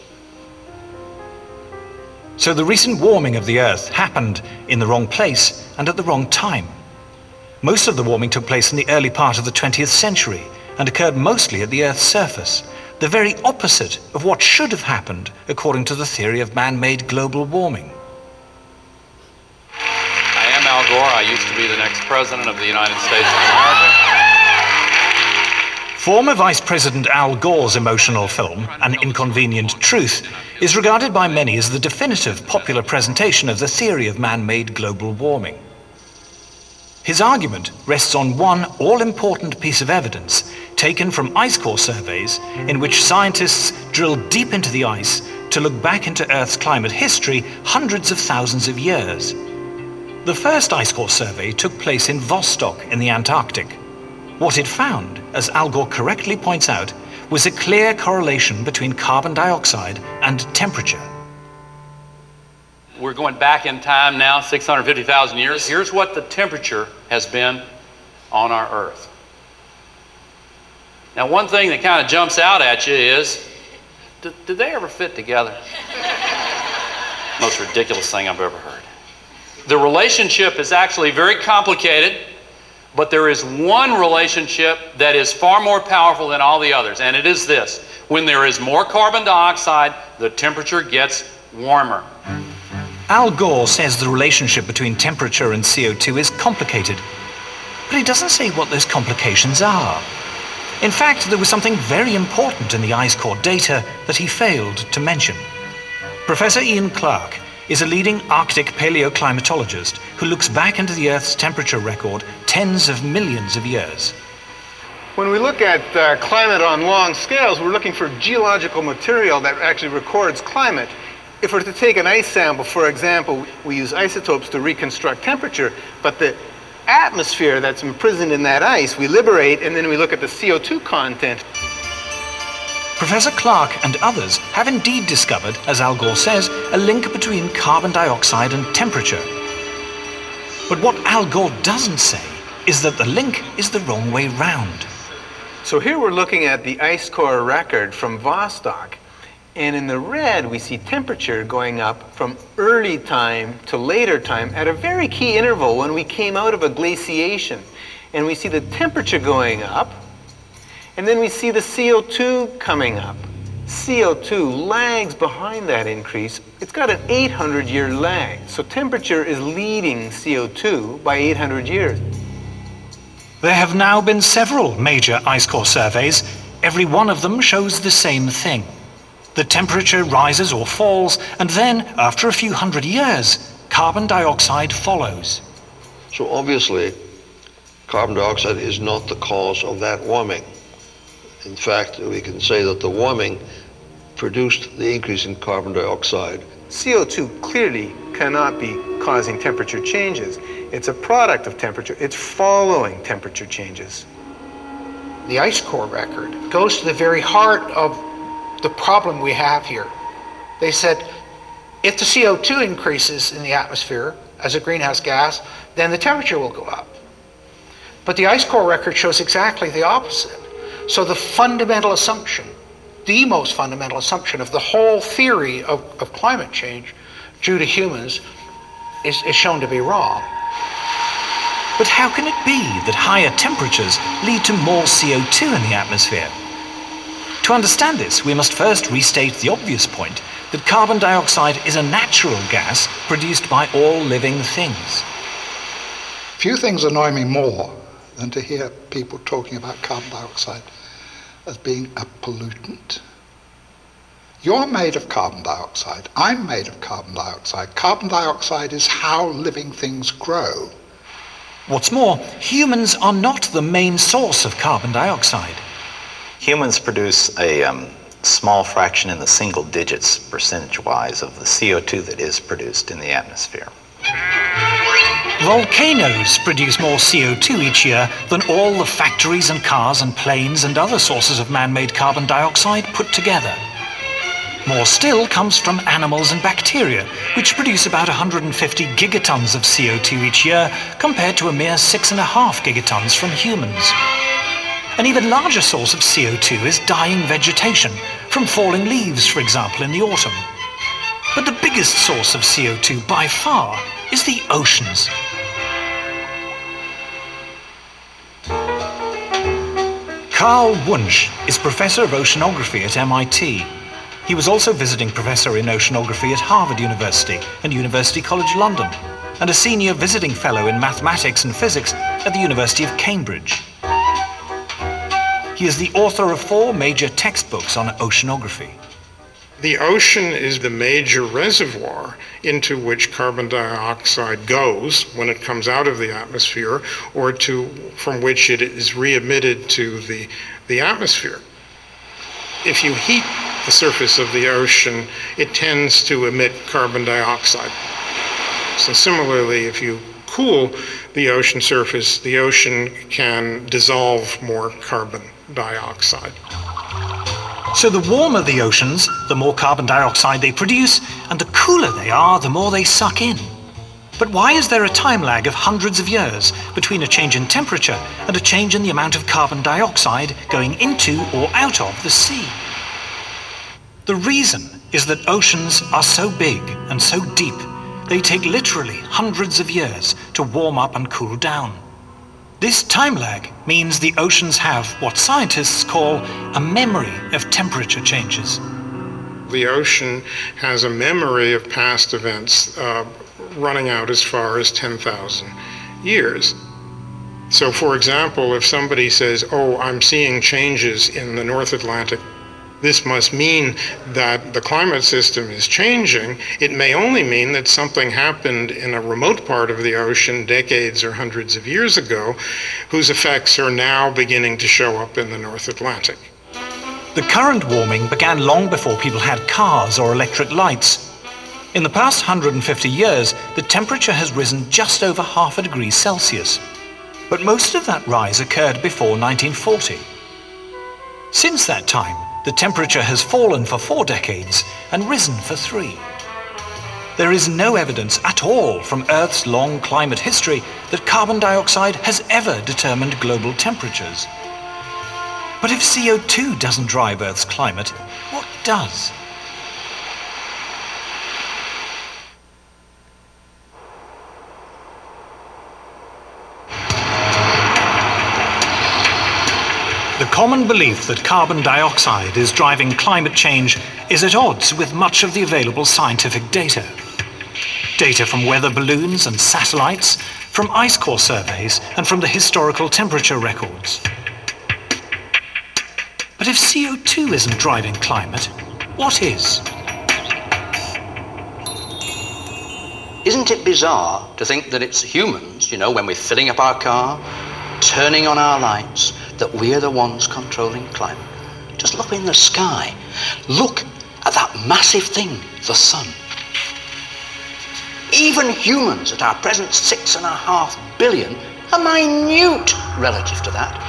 So the recent warming of the Earth happened in the wrong place and at the wrong time. Most of the warming took place in the early part of the twentieth century and occurred mostly at the Earth's surface, the very opposite of what should have happened according to the theory of man-made global warming. I am Al Gore. I used to be the next president of the United States of America. Former Vice President Al Gore's emotional film, An Inconvenient Truth, is regarded by many as the definitive popular presentation of the theory of man-made global warming. His argument rests on one all-important piece of evidence taken from ice core surveys in which scientists drilled deep into the ice to look back into Earth's climate history hundreds of thousands of years. The first ice core survey took place in Vostok in the Antarctic. What it found, as Al Gore correctly points out, was a clear correlation between carbon dioxide and temperature. We're going back in time now, six hundred fifty thousand years. Here's what the temperature has been on our Earth. Now, one thing that kind of jumps out at you is, did, did they ever fit together? Most ridiculous thing I've ever heard. The relationship is actually very complicated, but there is one relationship that is far more powerful than all the others, and it is this. When there is more carbon dioxide, the temperature gets warmer. Al Gore says the relationship between temperature and C O two is complicated, but he doesn't say what those complications are. In fact, there was something very important in the ice core data that he failed to mention. Professor Ian Clark is a leading Arctic paleoclimatologist who looks back into the Earth's temperature record tens of millions of years. When we look at uh, climate on long scales, we're looking for geological material that actually records climate. If we're to take an ice sample, for example, we use isotopes to reconstruct temperature, but the atmosphere that's imprisoned in that ice, we liberate, and then we look at the C O two content. Professor Clark and others have indeed discovered, as Al Gore says, a link between carbon dioxide and temperature. But what Al Gore doesn't say is that the link is the wrong way round. So here we're looking at the ice core record from Vostok. And in the red, we see temperature going up from early time to later time at a very key interval when we came out of a glaciation. And we see the temperature going up, and then we see the C O two coming up. C O two lags behind that increase. It's got an eight hundred year lag. So temperature is leading C O two by eight hundred years. There have now been several major ice core surveys. Every one of them shows the same thing. The temperature rises or falls, and then, after a few hundred years, carbon dioxide follows. So obviously, carbon dioxide is not the cause of that warming. In fact, we can say that the warming produced the increase in carbon dioxide. C O two clearly cannot be causing temperature changes. It's a product of temperature. It's following temperature changes. The ice core record goes to the very heart of the problem we have here. They said, if the C O two increases in the atmosphere as a greenhouse gas, then the temperature will go up. But the ice core record shows exactly the opposite. So the fundamental assumption, the most fundamental assumption of the whole theory of, of climate change due to humans is, is shown to be wrong. But how can it be that higher temperatures lead to more C O two in the atmosphere? To understand this, we must first restate the obvious point that carbon dioxide is a natural gas produced by all living things. Few things annoy me more than to hear people talking about carbon dioxide as being a pollutant. You're made of carbon dioxide. I'm made of carbon dioxide. Carbon dioxide is how living things grow. What's more, humans are not the main source of carbon dioxide. Humans produce a um, small fraction in the single digits percentage-wise of the C O two that is produced in the atmosphere. Volcanoes produce more C O two each year than all the factories and cars and planes and other sources of man-made carbon dioxide put together. More still comes from animals and bacteria, which produce about one hundred fifty gigatons of C O two each year, compared to a mere six and a half gigatons from humans. An even larger source of C O two is dying vegetation, from falling leaves, for example, in the autumn. But the biggest source of C O two by far is the oceans. Carl Wunsch is professor of oceanography at M I T. He was also visiting professor in oceanography at Harvard University and University College London, and a senior visiting fellow in mathematics and physics at the University of Cambridge. He is the author of four major textbooks on oceanography. The ocean is the major reservoir into which carbon dioxide goes when it comes out of the atmosphere, or to from which it is re-emitted to the, the atmosphere. If you heat the surface of the ocean, it tends to emit carbon dioxide. So similarly, if you cool the ocean surface, the ocean can dissolve more carbon dioxide. So the warmer the oceans, the more carbon dioxide they produce, and the cooler they are, the more they suck in. But why is there a time lag of hundreds of years between a change in temperature and a change in the amount of carbon dioxide going into or out of the sea? The reason is that oceans are so big and so deep, they take literally hundreds of years to warm up and cool down. This time lag means the oceans have what scientists call a memory of temperature changes. The ocean has a memory of past events uh, running out as far as ten thousand years. So for example, if somebody says, oh, I'm seeing changes in the North Atlantic, this must mean that the climate system is changing. It may only mean that something happened in a remote part of the ocean decades or hundreds of years ago, whose effects are now beginning to show up in the North Atlantic. The current warming began long before people had cars or electric lights. In the past one hundred fifty years, the temperature has risen just over half a degree Celsius. But most of that rise occurred before nineteen forty. Since that time, the temperature has fallen for four decades and risen for three. There is no evidence at all from Earth's long climate history that carbon dioxide has ever determined global temperatures. But if C O two doesn't drive Earth's climate, what does? The common belief that carbon dioxide is driving climate change is at odds with much of the available scientific data. Data from weather balloons and satellites, from ice core surveys, and from the historical temperature records. But if C O two isn't driving climate, what is? Isn't it bizarre to think that it's humans, you know, when we're filling up our car, turning on our lights, that we're the ones controlling climate? Just look in the sky. Look at that massive thing, the sun. Even humans at our present six and a half billion are minute relative to that.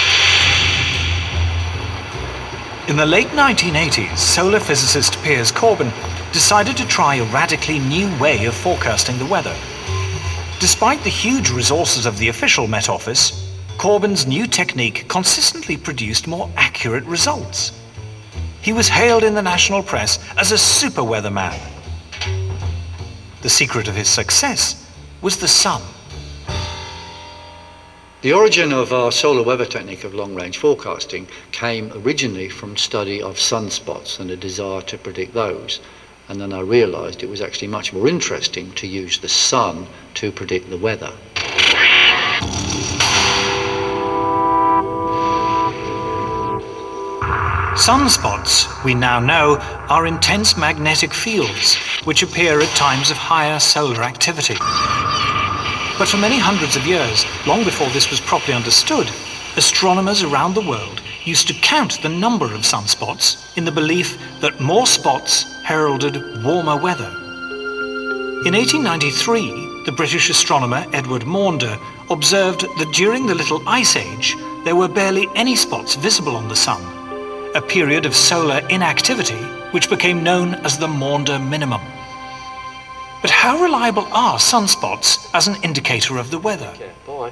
In the late nineteen eighties, solar physicist Piers Corbyn decided to try a radically new way of forecasting the weather. Despite the huge resources of the official Met Office, Corbyn's new technique consistently produced more accurate results. He was hailed in the national press as a super weatherman. The secret of his success was the sun. The origin of our solar weather technique of long-range forecasting came originally from study of sunspots and a desire to predict those. And then I realised it was actually much more interesting to use the sun to predict the weather. Sunspots, we now know, are intense magnetic fields which appear at times of higher solar activity. But for many hundreds of years, long before this was properly understood, astronomers around the world used to count the number of sunspots in the belief that more spots heralded warmer weather. In eighteen ninety-three, the British astronomer Edward Maunder observed that during the Little Ice Age, there were barely any spots visible on the sun, a period of solar inactivity which became known as the Maunder minimum. But how reliable are sunspots as an indicator of the weather? Okay, boy.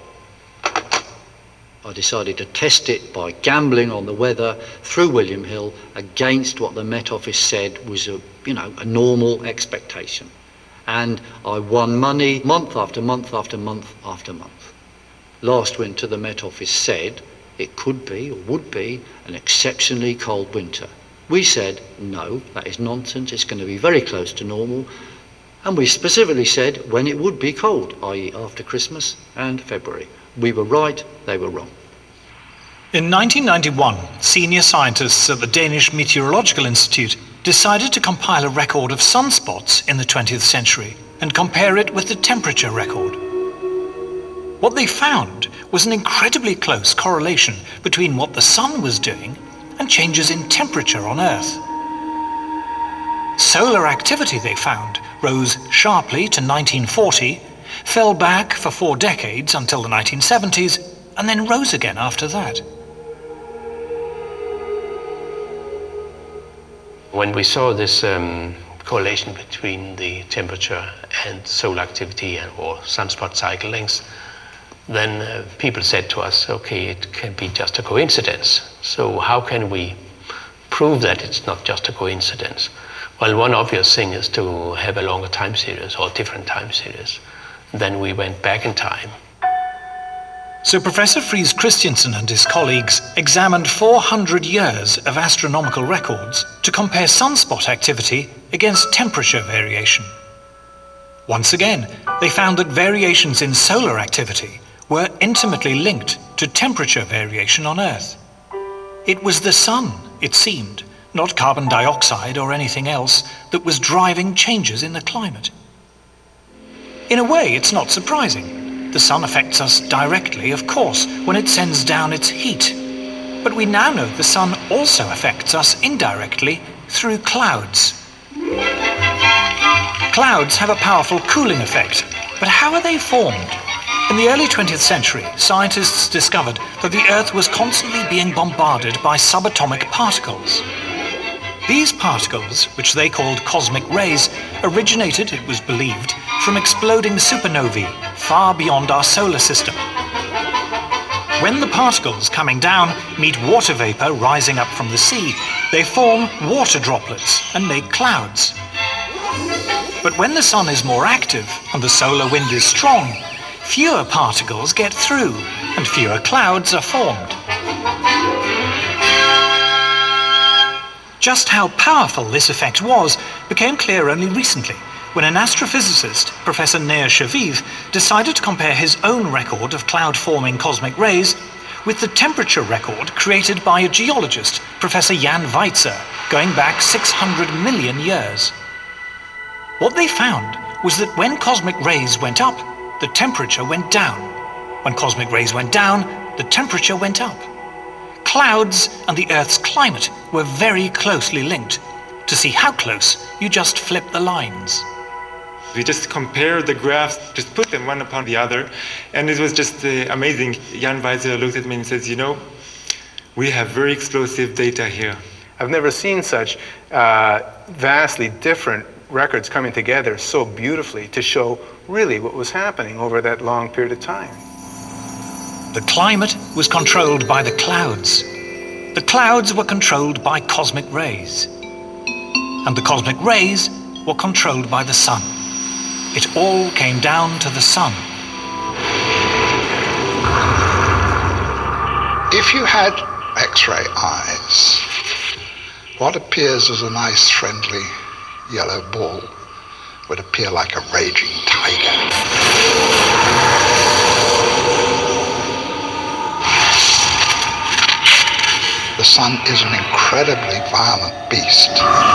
I decided to test it by gambling on the weather through William Hill against what the Met Office said was a, you know, a normal expectation. And I won money month after month after month after month. Last winter, the Met Office said it could be or would be an exceptionally cold winter. We said, no, that is nonsense. It's going to be very close to normal. And we specifically said when it would be cold, that is after Christmas and February. We were right, they were wrong. In nineteen ninety-one, senior scientists at the Danish Meteorological Institute decided to compile a record of sunspots in the twentieth century and compare it with the temperature record. What they found was an incredibly close correlation between what the sun was doing and changes in temperature on Earth. Solar activity, they found, rose sharply to nineteen forty, fell back for four decades until the nineteen seventies, and then rose again after that. When we saw this um, correlation between the temperature and solar activity and or sunspot cycle lengths, then uh, people said to us, okay, it can be just a coincidence. So how can we prove that it's not just a coincidence? Well, one obvious thing is to have a longer time series or different time series. Then we went back in time. So Professor Friis Christiansen and his colleagues examined four hundred years of astronomical records to compare sunspot activity against temperature variation. Once again, they found that variations in solar activity were intimately linked to temperature variation on Earth. It was the sun, it seemed, not carbon dioxide or anything else, that was driving changes in the climate. In a way, it's not surprising. The sun affects us directly, of course, when it sends down its heat. But we now know the sun also affects us indirectly through clouds. Clouds have a powerful cooling effect, but how are they formed? In the early twentieth century, scientists discovered that the Earth was constantly being bombarded by subatomic particles. These particles, which they called cosmic rays, originated, it was believed, from exploding supernovae far beyond our solar system. When the particles coming down meet water vapor rising up from the sea, they form water droplets and make clouds. But when the sun is more active and the solar wind is strong, fewer particles get through and fewer clouds are formed. Just how powerful this effect was became clear only recently, when an astrophysicist, Professor Nir Shaviv, decided to compare his own record of cloud-forming cosmic rays with the temperature record created by a geologist, Professor Jan Weitzer, going back six hundred million years. What they found was that when cosmic rays went up, the temperature went down. When cosmic rays went down, the temperature went up. Clouds and the Earth's climate were very closely linked. To see how close, you just flip the lines. We just compared the graphs, just put them one upon the other, and it was just uh, amazing. Jan Weitzer looked at me and says, you know, we have very explosive data here. I've never seen such uh, vastly different records coming together so beautifully to show really what was happening over that long period of time. The climate was controlled by the clouds. The clouds were controlled by cosmic rays. And the cosmic rays were controlled by the sun. It all came down to the sun. If you had X-ray eyes, what appears as a nice, friendly yellow ball would appear like a raging tiger. The sun is an incredibly violent beast,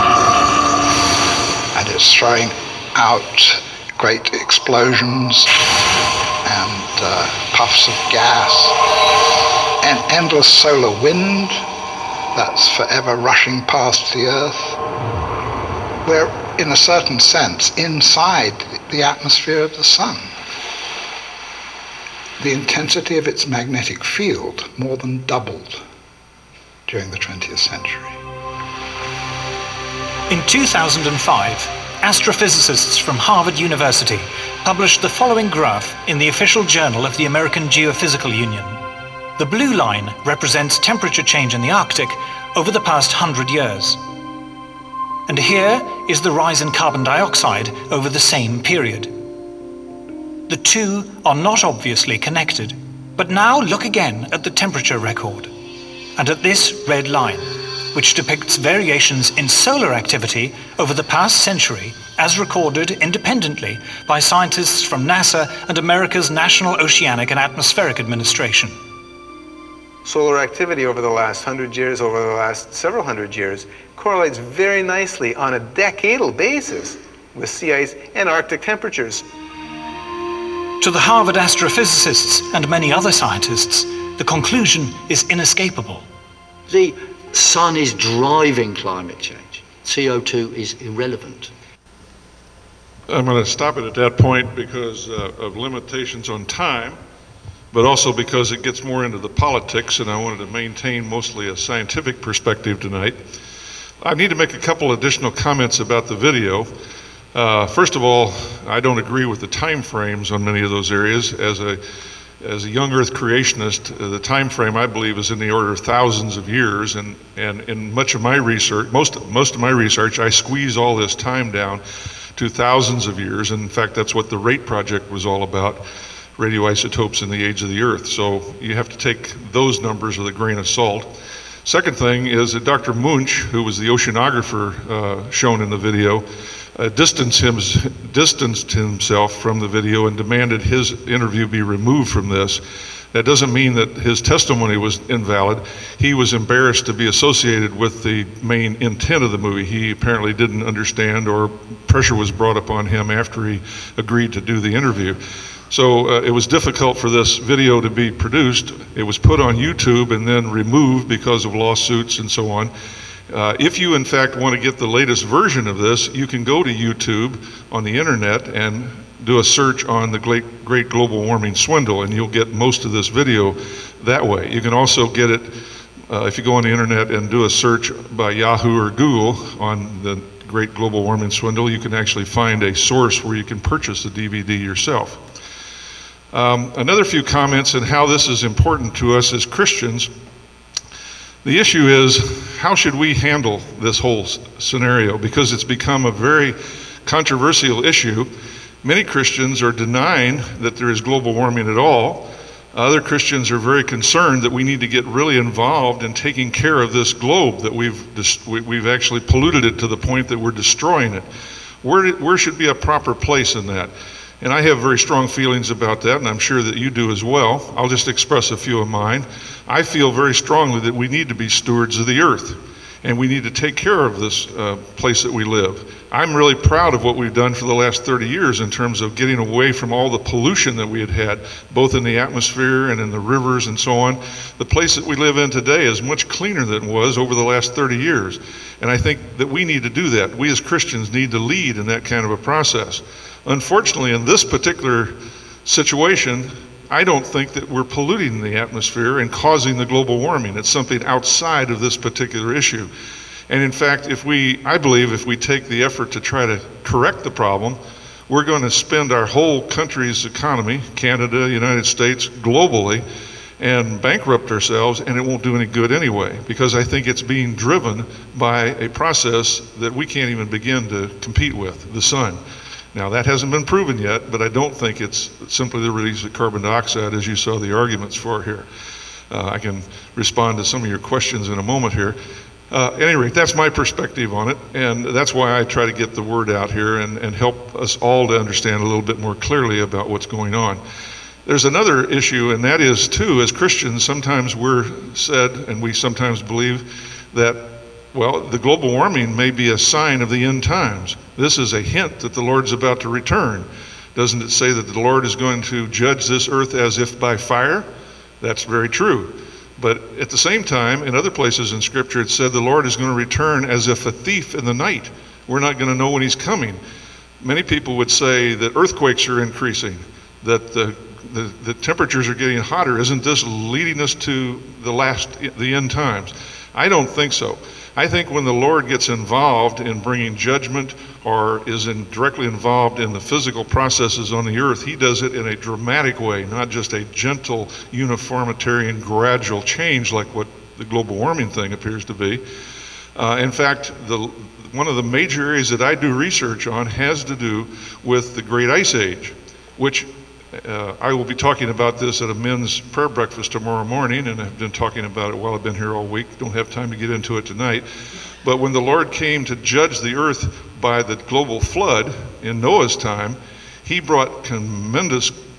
and it's throwing out great explosions and uh, puffs of gas, an endless solar wind that's forever rushing past the Earth. We're, in a certain sense, inside the atmosphere of the sun. The intensity of its magnetic field more than doubled during the twentieth century. In two thousand five, astrophysicists from Harvard University published the following graph in the official journal of the American Geophysical Union. The blue line represents temperature change in the Arctic over the past hundred years. And here is the rise in carbon dioxide over the same period. The two are not obviously connected, but now look again at the temperature record, and at this red line, which depicts variations in solar activity over the past century as recorded independently by scientists from NASA and America's National Oceanic and Atmospheric Administration. Solar activity over the last hundred years, over the last several hundred years, correlates very nicely on a decadal basis with sea ice and Arctic temperatures. To the Harvard astrophysicists and many other scientists, the conclusion is inescapable. The sun is driving climate change. C O two is irrelevant. I'm going to stop it at that point because uh, of limitations on time, but also because it gets more into the politics, and I wanted to maintain mostly a scientific perspective tonight. I need to make a couple additional comments about the video. Uh, first of all, I don't agree with the time frames on many of those areas. As a as a young Earth creationist, uh, the time frame I believe is in the order of thousands of years, and and in much of my research, most most of my research, I squeeze all this time down to thousands of years. And in fact, that's what the RATE project was all about. Radioisotopes in the age of the Earth. So you have to take those numbers with a grain of salt. Second thing is that Doctor Munch, who was the oceanographer uh, shown in the video, uh, distanced, him, distanced himself from the video and demanded his interview be removed from this. That doesn't mean that his testimony was invalid. He was embarrassed to be associated with the main intent of the movie. He apparently didn't understand, or pressure was brought upon him after he agreed to do the interview. So uh, it was difficult for this video to be produced. It was put on YouTube and then removed because of lawsuits and so on. Uh, if you in fact want to get the latest version of this, you can go to YouTube on the internet and do a search on the Great, Great Global Warming Swindle, and you'll get most of this video that way. You can also get it uh, if you go on the internet and do a search by Yahoo or Google on the Great Global Warming Swindle. You can actually find a source where you can purchase the D V D yourself. Um, another few comments on how this is important to us as Christians. The issue is, how should we handle this whole scenario? Because it's become a very controversial issue. Many Christians are denying that there is global warming at all. Other Christians are very concerned that we need to get really involved in taking care of this globe, that we've, we've actually polluted it to the point that we're destroying it. Where, where should be a proper place in that? And I have very strong feelings about that, and I'm sure that you do as well. I'll just express a few of mine. I feel very strongly that we need to be stewards of the earth, and we need to take care of this uh, place that we live. I'm really proud of what we've done for the last thirty years in terms of getting away from all the pollution that we had had, both in the atmosphere and in the rivers and so on. The place that we live in today is much cleaner than it was over the last thirty years. And I think that we need to do that. We as Christians need to lead in that kind of a process. Unfortunately, in this particular situation, I don't think that we're polluting the atmosphere and causing the global warming. It's something outside of this particular issue. And in fact, if we, I believe if we take the effort to try to correct the problem, we're going to spend our whole country's economy, Canada, United States, globally, and bankrupt ourselves, and it won't do any good anyway, because I think it's being driven by a process that we can't even begin to compete with, the sun. Now, that hasn't been proven yet, but I don't think it's simply the release of carbon dioxide, as you saw the arguments for here. Uh, I can respond to some of your questions in a moment here. Uh, at any rate, that's my perspective on it, and that's why I try to get the word out here and, and help us all to understand a little bit more clearly about what's going on. There's another issue, and that is, too, as Christians, sometimes we're said, and we sometimes believe, that well, the global warming may be a sign of the end times. This is a hint that the Lord's about to return. Doesn't it say that the Lord is going to judge this earth as if by fire? That's very true. But at the same time, in other places in Scripture, it said the Lord is going to return as if a thief in the night. We're not going to know when he's coming. Many people would say that earthquakes are increasing, that the, the, the temperatures are getting hotter. Isn't this leading us to the last, the end times? I don't think so. I think when the Lord gets involved in bringing judgment or is in directly involved in the physical processes on the earth, he does it in a dramatic way, not just a gentle, uniformitarian, gradual change like what the global warming thing appears to be. Uh, in fact, the, one of the major areas that I do research on has to do with the Great Ice Age, which Uh, I will be talking about this at a men's prayer breakfast tomorrow morning, and I've been talking about it while I've been here all week. Don't have time to get into it tonight. But when the Lord came to judge the earth by the global flood in Noah's time, he brought tremendous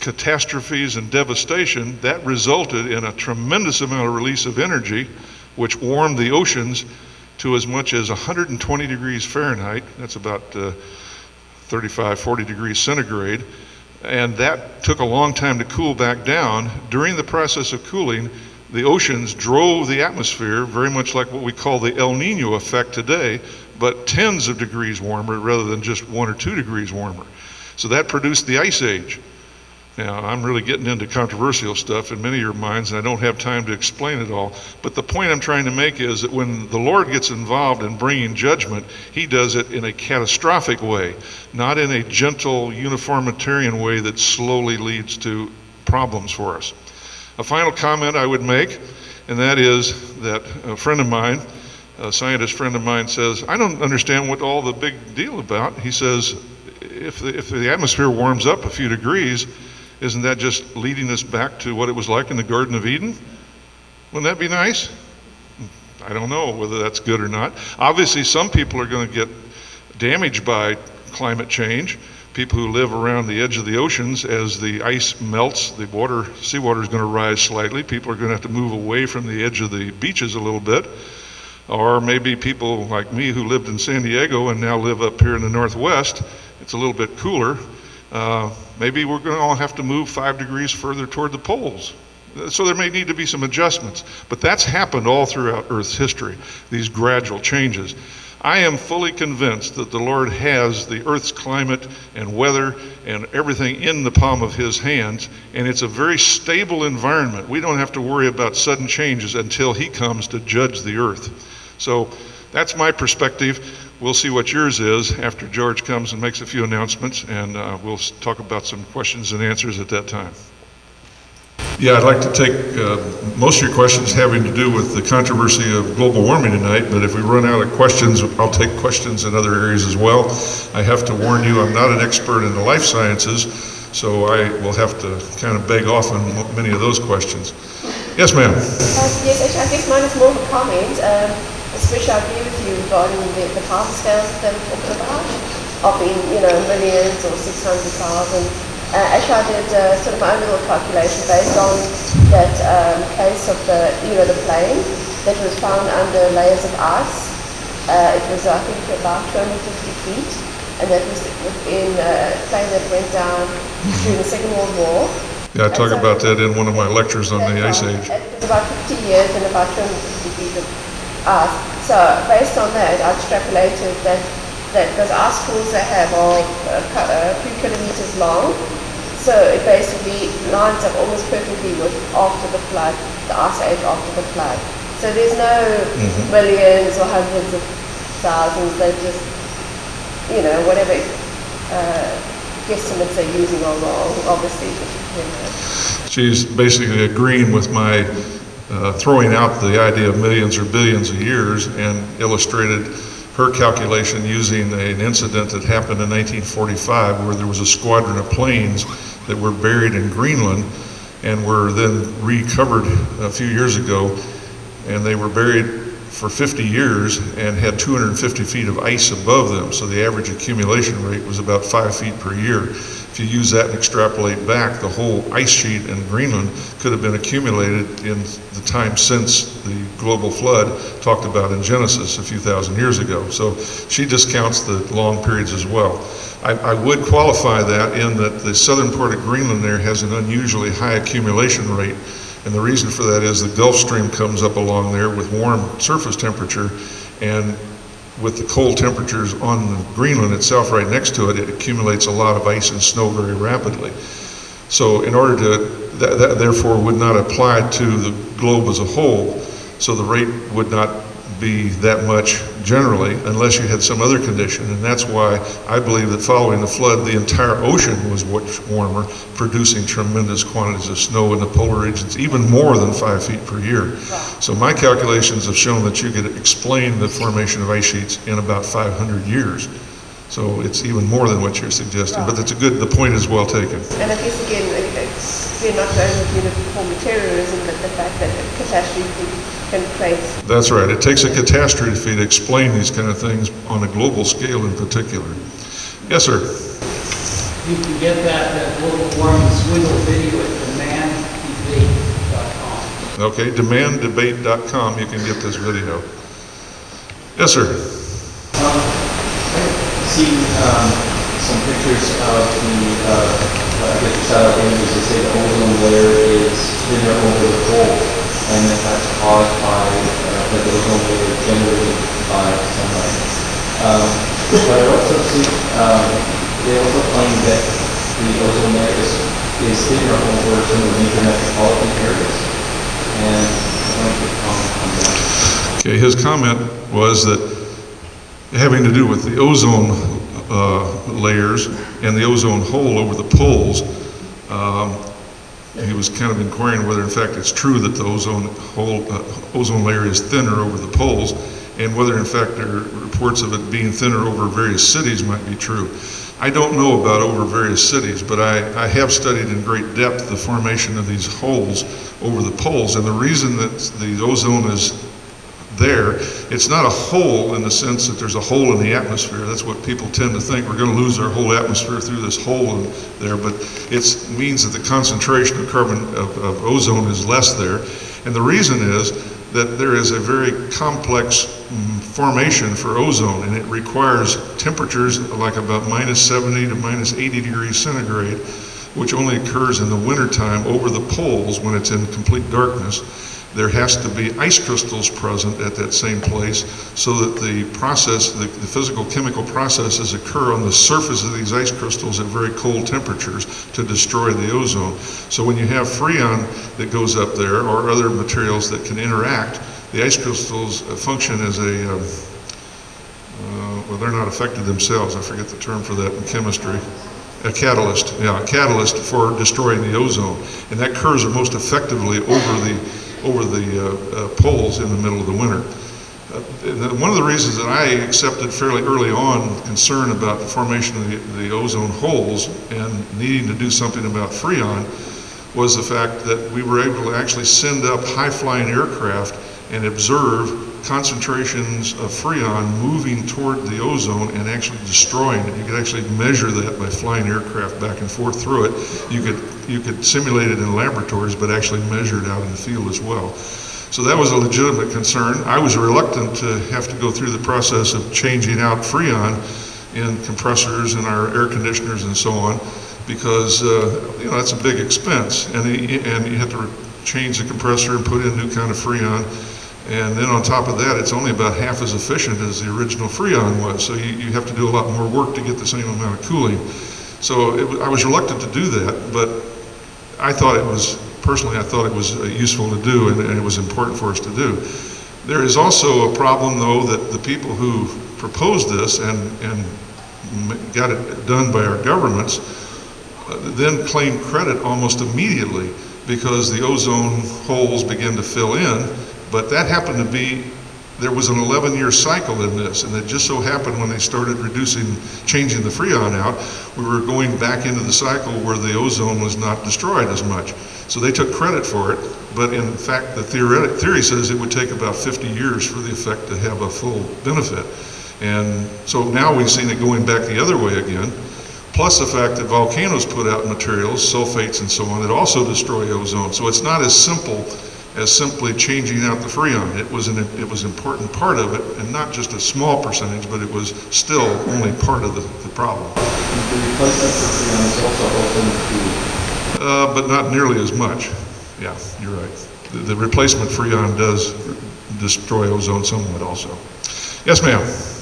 catastrophes and devastation, that resulted in a tremendous amount of release of energy, which warmed the oceans to as much as one hundred twenty degrees Fahrenheit. That's about uh, thirty-five, forty degrees centigrade. And that took a long time to cool back down. During the process of cooling, the oceans drove the atmosphere very much like what we call the El Nino effect today, but tens of degrees warmer rather than just one or two degrees warmer. So that produced the Ice Age. Now, I'm really getting into controversial stuff in many of your minds, and I don't have time to explain it all. But the point I'm trying to make is that when the Lord gets involved in bringing judgment, he does it in a catastrophic way, not in a gentle, uniformitarian way that slowly leads to problems for us. A final comment I would make, and that is that a friend of mine, a scientist friend of mine, says, I don't understand what all the big deal about. He says, if the, if the atmosphere warms up a few degrees, isn't that just leading us back to what it was like in the Garden of Eden? Wouldn't that be nice? I don't know whether that's good or not. Obviously, some people are going to get damaged by climate change. People who live around the edge of the oceans, as the ice melts, the water, seawater is going to rise slightly. People are going to have to move away from the edge of the beaches a little bit. Or maybe people like me who lived in San Diego and now live up here in the Northwest, it's a little bit cooler. Uh, maybe we're going to all have to move five degrees further toward the poles. So there may need to be some adjustments. But that's happened all throughout Earth's history, these gradual changes. I am fully convinced that the Lord has the Earth's climate and weather and everything in the palm of his hands, and it's a very stable environment. We don't have to worry about sudden changes until he comes to judge the Earth. So that's my perspective. We'll see what yours is after George comes and makes a few announcements, and uh, we'll talk about some questions and answers at that time. Yeah, I'd like to take uh, most of your questions having to do with the controversy of global warming tonight, but if we run out of questions, I'll take questions in other areas as well. I have to warn you, I'm not an expert in the life sciences, so I will have to kind of beg off on many of those questions. Yes, ma'am. Uh, yes, actually, I guess mine is more of a comment. Um, especially I agree with you regarding the, the time scales that we're talking about, of in, you know, millions or six hundred thousand. Uh, actually, I did uh, sort of my own little calculation based on that um, case of the, you know, the plane that was found under layers of ice. Uh, it was, I think, about two hundred fifty feet, and that was within a plane that went down during the Second World War. Yeah, I talk so, about that in one of my lectures on the Ice Age. It was about fifty years and about two hundred fifty feet of ice. So based on that, I extrapolated that, that those ice cores they have are uh, uh, three kilometers long. So it basically lines up almost perfectly with after the flood, the Ice Age after the flood. So there's no mm-hmm. millions or hundreds of thousands. They're just, you know, whatever uh, guesstimates they're using are wrong, obviously. You know. She's basically agreeing with my uh, throwing out the idea of millions or billions of years and illustrated her calculation using an incident that happened in nineteen forty-five where there was a squadron of planes that were buried in Greenland and were then recovered a few years ago, and they were buried for fifty years and had two hundred fifty feet of ice above them, so the average accumulation rate was about five feet per year. If you use that and extrapolate back, the whole ice sheet in Greenland could have been accumulated in the time since the global flood talked about in Genesis a few thousand years ago. So she discounts the long periods as well. I, I would qualify that in that the southern part of Greenland there has an unusually high accumulation rate, and the reason for that is the Gulf Stream comes up along there with warm surface temperature, and with the cold temperatures on the Greenland itself right next to it, it accumulates a lot of ice and snow very rapidly. So in order to, that, that therefore would not apply to the globe as a whole, so the rate would not be that much generally unless you had some other condition, and that's why I believe that following the flood the entire ocean was much warmer, producing tremendous quantities of snow in the polar regions, even more than five feet per year. So my calculations have shown that you could explain the formation of ice sheets in about five hundred years. So it's even more than what you're suggesting, right. But that's a good, the point is well taken. And I guess again, we're not going with uniform terrorism, but the fact that a catastrophe can create. That's right. It takes a catastrophe to explain these kind of things on a global scale in particular. Yes, sir. You can get that, that global warming swindle video at demand debate dot com. Okay, demand debate dot com, you can get this video. Yes, sir. Um, I've seen um, some pictures of the, uh, I guess, satellite images that say the ozone layer is thinner over the pole, and that that's caused by uh, the ozone layer generated by sunlight. Um, but I also see, um, they also claim that the ozone layer is, is thinner over some of the major metropolitan areas. And I wanted to comment on that. Okay, his comment was that having to do with the ozone uh, layers and the ozone hole over the poles, um, he was kind of inquiring whether in fact it's true that the ozone hole, uh, ozone layer is thinner over the poles, and whether in fact there are reports of it being thinner over various cities might be true. I don't know about over various cities, but I, I have studied in great depth the formation of these holes over the poles, and the reason that the ozone is there, it's not a hole in the sense that there's a hole in the atmosphere. That's what people tend to think. We're going to lose our whole atmosphere through this hole in there, but it means that the concentration of carbon, of, of ozone is less there. And the reason is that there is a very complex um, formation for ozone, and it requires temperatures like about minus seventy to minus eighty degrees centigrade, which only occurs in the wintertime over the poles when it's in complete darkness. There has to be ice crystals present at that same place so that the process, the, the physical chemical processes occur on the surface of these ice crystals at very cold temperatures to destroy the ozone. So when you have freon that goes up there or other materials that can interact, the ice crystals function as a, um, uh, well, they're not affected themselves. I forget the term for that in chemistry. A catalyst, yeah, a catalyst for destroying the ozone. And that occurs most effectively over the over the uh, uh, poles in the middle of the winter. Uh, one of the reasons that I accepted fairly early on concern about the formation of the, the ozone holes and needing to do something about freon was the fact that we were able to actually send up high-flying aircraft and observe concentrations of freon moving toward the ozone and actually destroying it. You could actually measure that by flying aircraft back and forth through it. You could you could simulate it in laboratories, but actually measure it out in the field as well. So that was a legitimate concern. I was reluctant to have to go through the process of changing out freon in compressors and our air conditioners and so on, because uh, you know that's a big expense, and the, and you have to change the compressor and put in new kind of freon. And then on top of that, it's only about half as efficient as the original freon was. So you, you have to do a lot more work to get the same amount of cooling. So it, I was reluctant to do that, but I thought it was, personally, I thought it was uh, useful to do, and, and it was important for us to do. There is also a problem, though, that the people who proposed this and, and got it done by our governments uh, then claimed credit almost immediately because the ozone holes began to fill in. But that happened to be, there was an eleven year cycle in this, and it just so happened when they started reducing, changing the freon out, we were going back into the cycle where the ozone was not destroyed as much. So they took credit for it, but in fact the theoretic theory says it would take about fifty years for the effect to have a full benefit. And so now we've seen it going back the other way again, plus the fact that volcanoes put out materials, sulfates and so on, that also destroy ozone. So it's not as simple as simply changing out the freon. It was an it was an important part of it, and not just a small percentage, but it was still only part of the, the problem. The replacement for freon is also open to... Uh, but not nearly as much. Yeah, you're right. The, the replacement freon does destroy ozone somewhat also. Yes, ma'am? Uh,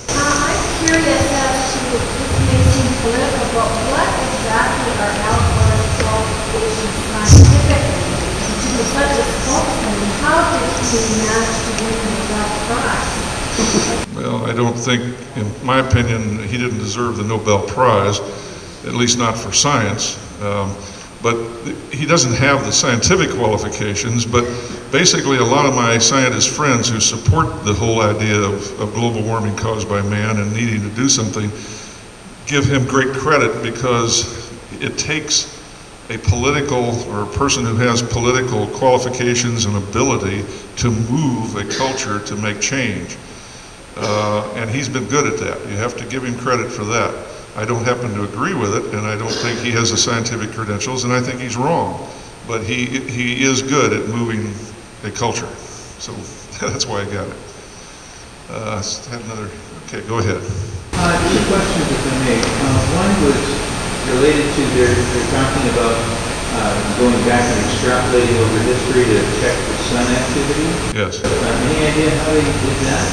I'm curious as to, this may seem political, but what exactly are Al-Gore's qualifications scientifically? To be such a spokesman, how did he manage to win the Nobel Prize? Well, I don't think, in my opinion, he didn't deserve the Nobel Prize, at least not for science. Um, but he doesn't have the scientific qualifications, but basically a lot of my scientist friends who support the whole idea of, of global warming caused by man and needing to do something give him great credit, because it takes a political or a person who has political qualifications and ability to move a culture to make change. Uh, and he's been good at that. You have to give him credit for that. I don't happen to agree with it, and I don't think he has the scientific credentials, and I think he's wrong. But he, he is good at moving a culture. So that's why I got it. Uh, have another, okay, go ahead. Uh, two questions, if I may. Uh, one was related to their, they're talking about uh, going back and extrapolating over history to check the sun activity. Yes. Uh, any idea how they did that?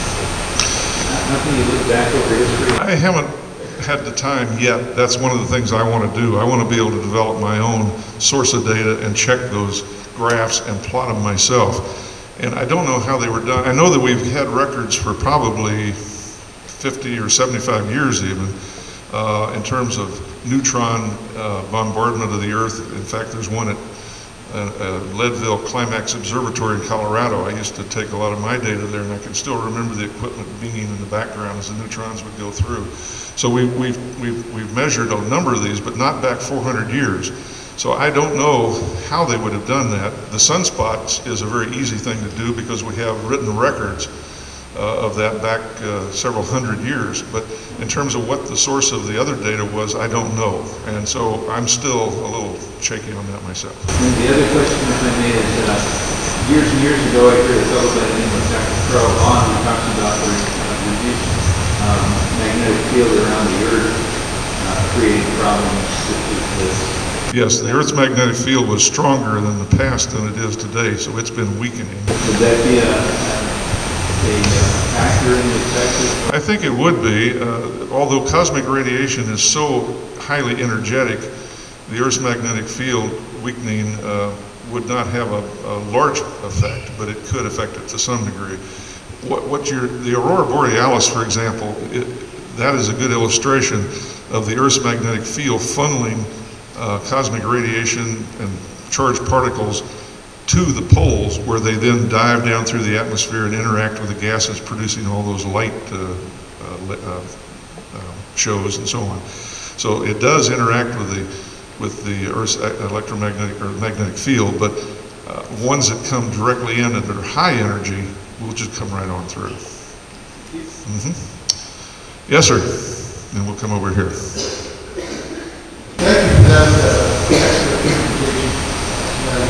How can you look back over history? I haven't had the time yet. That's one of the things I want to do. I want to be able to develop my own source of data and check those graphs and plot them myself. And I don't know how they were done. I know that we've had records for probably fifty or seventy-five years even, uh, in terms of neutron uh, bombardment of the Earth. In fact, there's one at uh, uh, Leadville Climax Observatory in Colorado. I used to take a lot of my data there, and I can still remember the equipment beaming in the background as the neutrons would go through. So we, we've, we've, we've measured a number of these, but not back four hundred years. So I don't know how they would have done that. The sunspots is a very easy thing to do because we have written records uh, of that back uh, several hundred years. But in terms of what the source of the other data was, I don't know. And so I'm still a little shaky on that myself. And the other question, if I may, is uh, years and years ago, I heard a fellow by the name of Doctor Crow on who talks about the uh, reduced um, magnetic field around the Earth uh, creating problems such as this. Yes, the Earth's magnetic field was stronger than the past than it is today, so it's been weakening. Would that be a, a, a factor in the effect? I think it would be. Uh, although cosmic radiation is so highly energetic, the Earth's magnetic field weakening uh, would not have a, a large effect, but it could affect it to some degree. What, what you're, the Aurora Borealis, for example, it, that is a good illustration of the Earth's magnetic field funneling Uh, cosmic radiation and charged particles to the poles, where they then dive down through the atmosphere and interact with the gases producing all those light uh, uh, uh, uh, shows and so on. So it does interact with the with the Earth's electromagnetic or magnetic field, but uh, ones that come directly in that are high energy will just come right on through. Mm-hmm. Yes, sir. And we'll come over here. Thank you for that uh, excellent presentation. And,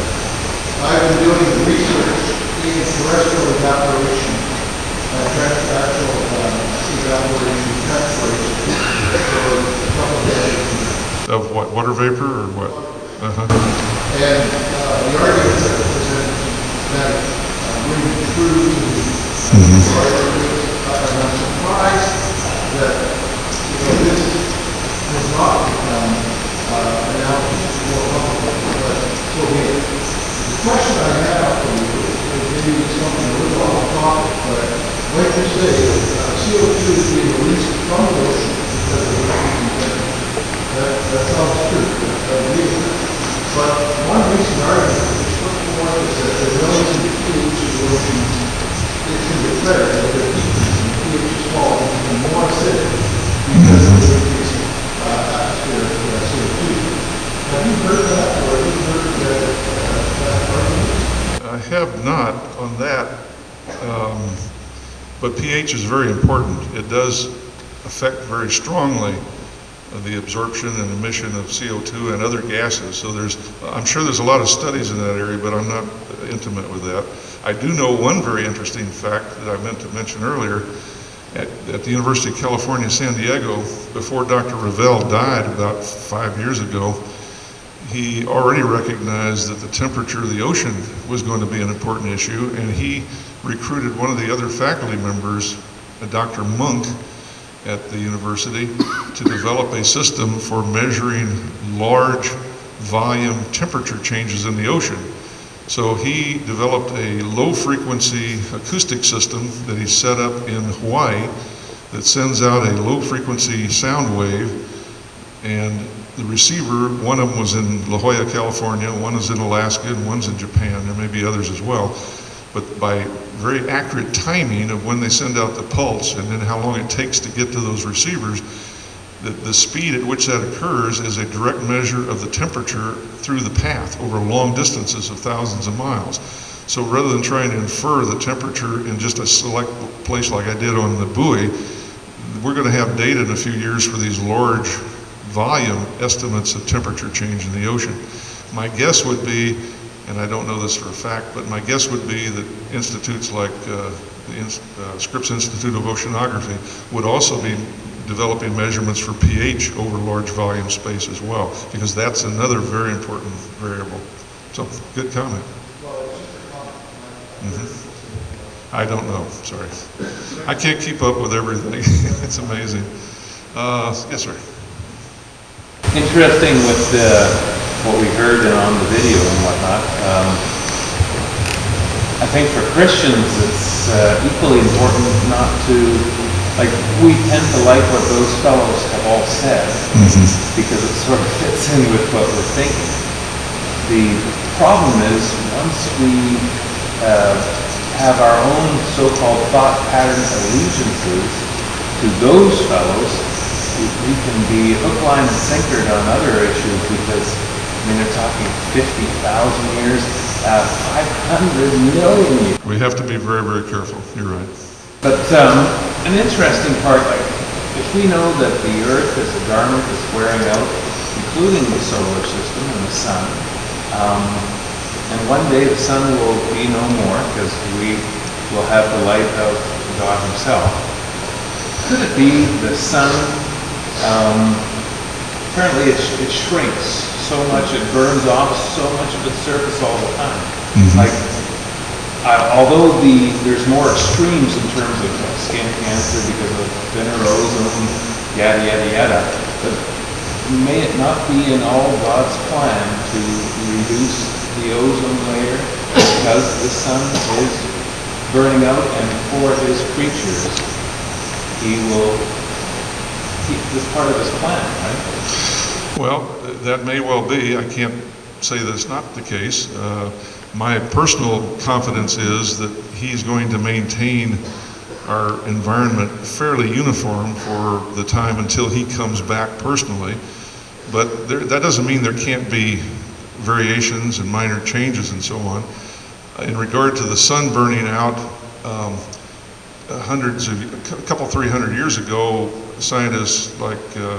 uh, I've been doing research in terrestrial evaporation, uh, transactional uh, evaporation, transpiration for a couple of decades. Of what, water vapor or what? Uh-huh. And uh, the arguments that were presented that uh, ring true to the mm-hmm. arguments, uh, and I'm surprised that you know, this has not become uh, analysis more complicated, but so be it. The question I have for you is maybe something a little off topic, but like you say, uh, C O two is being released from the ocean because of the ocean. That, that sounds true. I believe that. But one recent argument is put forward is that the relative pH of the ocean is to be better, that the pH is falling and more acidic because of the increasing uh, atmospheric uh, C O two. Have you heard that, or have you heard that, uh, that argument? I have not on that, um, but pH is very important. It does affect very strongly the absorption and emission of C O two and other gases. So there's, I'm sure there's a lot of studies in that area, but I'm not intimate with that. I do know one very interesting fact that I meant to mention earlier. At, at the University of California, San Diego, before Doctor Revelle died about five years ago, he already recognized that the temperature of the ocean was going to be an important issue, and he recruited one of the other faculty members, Doctor Monk, at the university, to develop a system for measuring large volume temperature changes in the ocean. So he developed a low frequency acoustic system that he set up in Hawaii that sends out a low frequency sound wave, and the receiver, one of them was in La Jolla, California, one is in Alaska, and one's in Japan. There may be others as well. But by very accurate timing of when they send out the pulse and then how long it takes to get to those receivers, the, the speed at which that occurs is a direct measure of the temperature through the path over long distances of thousands of miles. So rather than trying to infer the temperature in just a select place like I did on the buoy, we're going to have data in a few years for these large volume estimates of temperature change in the ocean. My guess would be, and I don't know this for a fact, but my guess would be that institutes like uh, the In uh, Scripps Institute of Oceanography would also be developing measurements for pH over large volume space as well, because that's another very important variable. So, good comment. Mm-hmm. I don't know, sorry. I can't keep up with everything. It's amazing. Uh, yes, sir. Interesting with uh, what we heard on the video and whatnot. Um, I think for Christians it's uh, equally important not to, like, we tend to like what those fellows have all said mm-hmm. because it sort of fits in with what we're thinking. The problem is once we uh, have our own so-called thought pattern allegiances to those fellows, we can be hook, line, and sinkered on other issues because, I mean, they're talking fifty thousand years, uh, five hundred million years. We have to be very, very careful. You're right. But um, an interesting part, like, if we know that the Earth as a garment is wearing out, including the solar system and the sun, um, and one day the sun will be no more because we will have the light of God Himself. Could it be the sun? Um, apparently it, sh it shrinks so much, it burns off so much of its surface all the time. Mm-hmm. Like, uh, although the there's more extremes in terms of uh, skin cancer because of thinner ozone, yada yada yada, but may it not be in all God's plan to reduce the ozone layer because the sun is burning out, and for His creatures He will keep this part of His plan, right? Well, that may well be. I can't say that it's not the case. Uh, my personal confidence is that He's going to maintain our environment fairly uniform for the time until He comes back personally. But there, that doesn't mean there can't be variations and minor changes and so on. In regard to the sun burning out, um, hundreds of, a couple, three hundred years ago, scientists like, uh,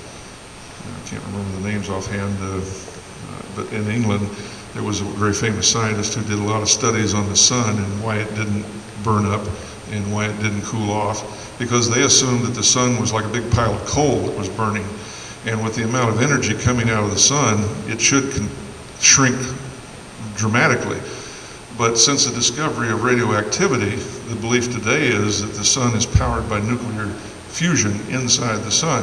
I can't remember the names offhand, uh, uh, but in England, there was a very famous scientist who did a lot of studies on the sun and why it didn't burn up and why it didn't cool off, because they assumed that the sun was like a big pile of coal that was burning. And with the amount of energy coming out of the sun, it should shrink dramatically. But since the discovery of radioactivity, the belief today is that the sun is powered by nuclear fusion inside the sun.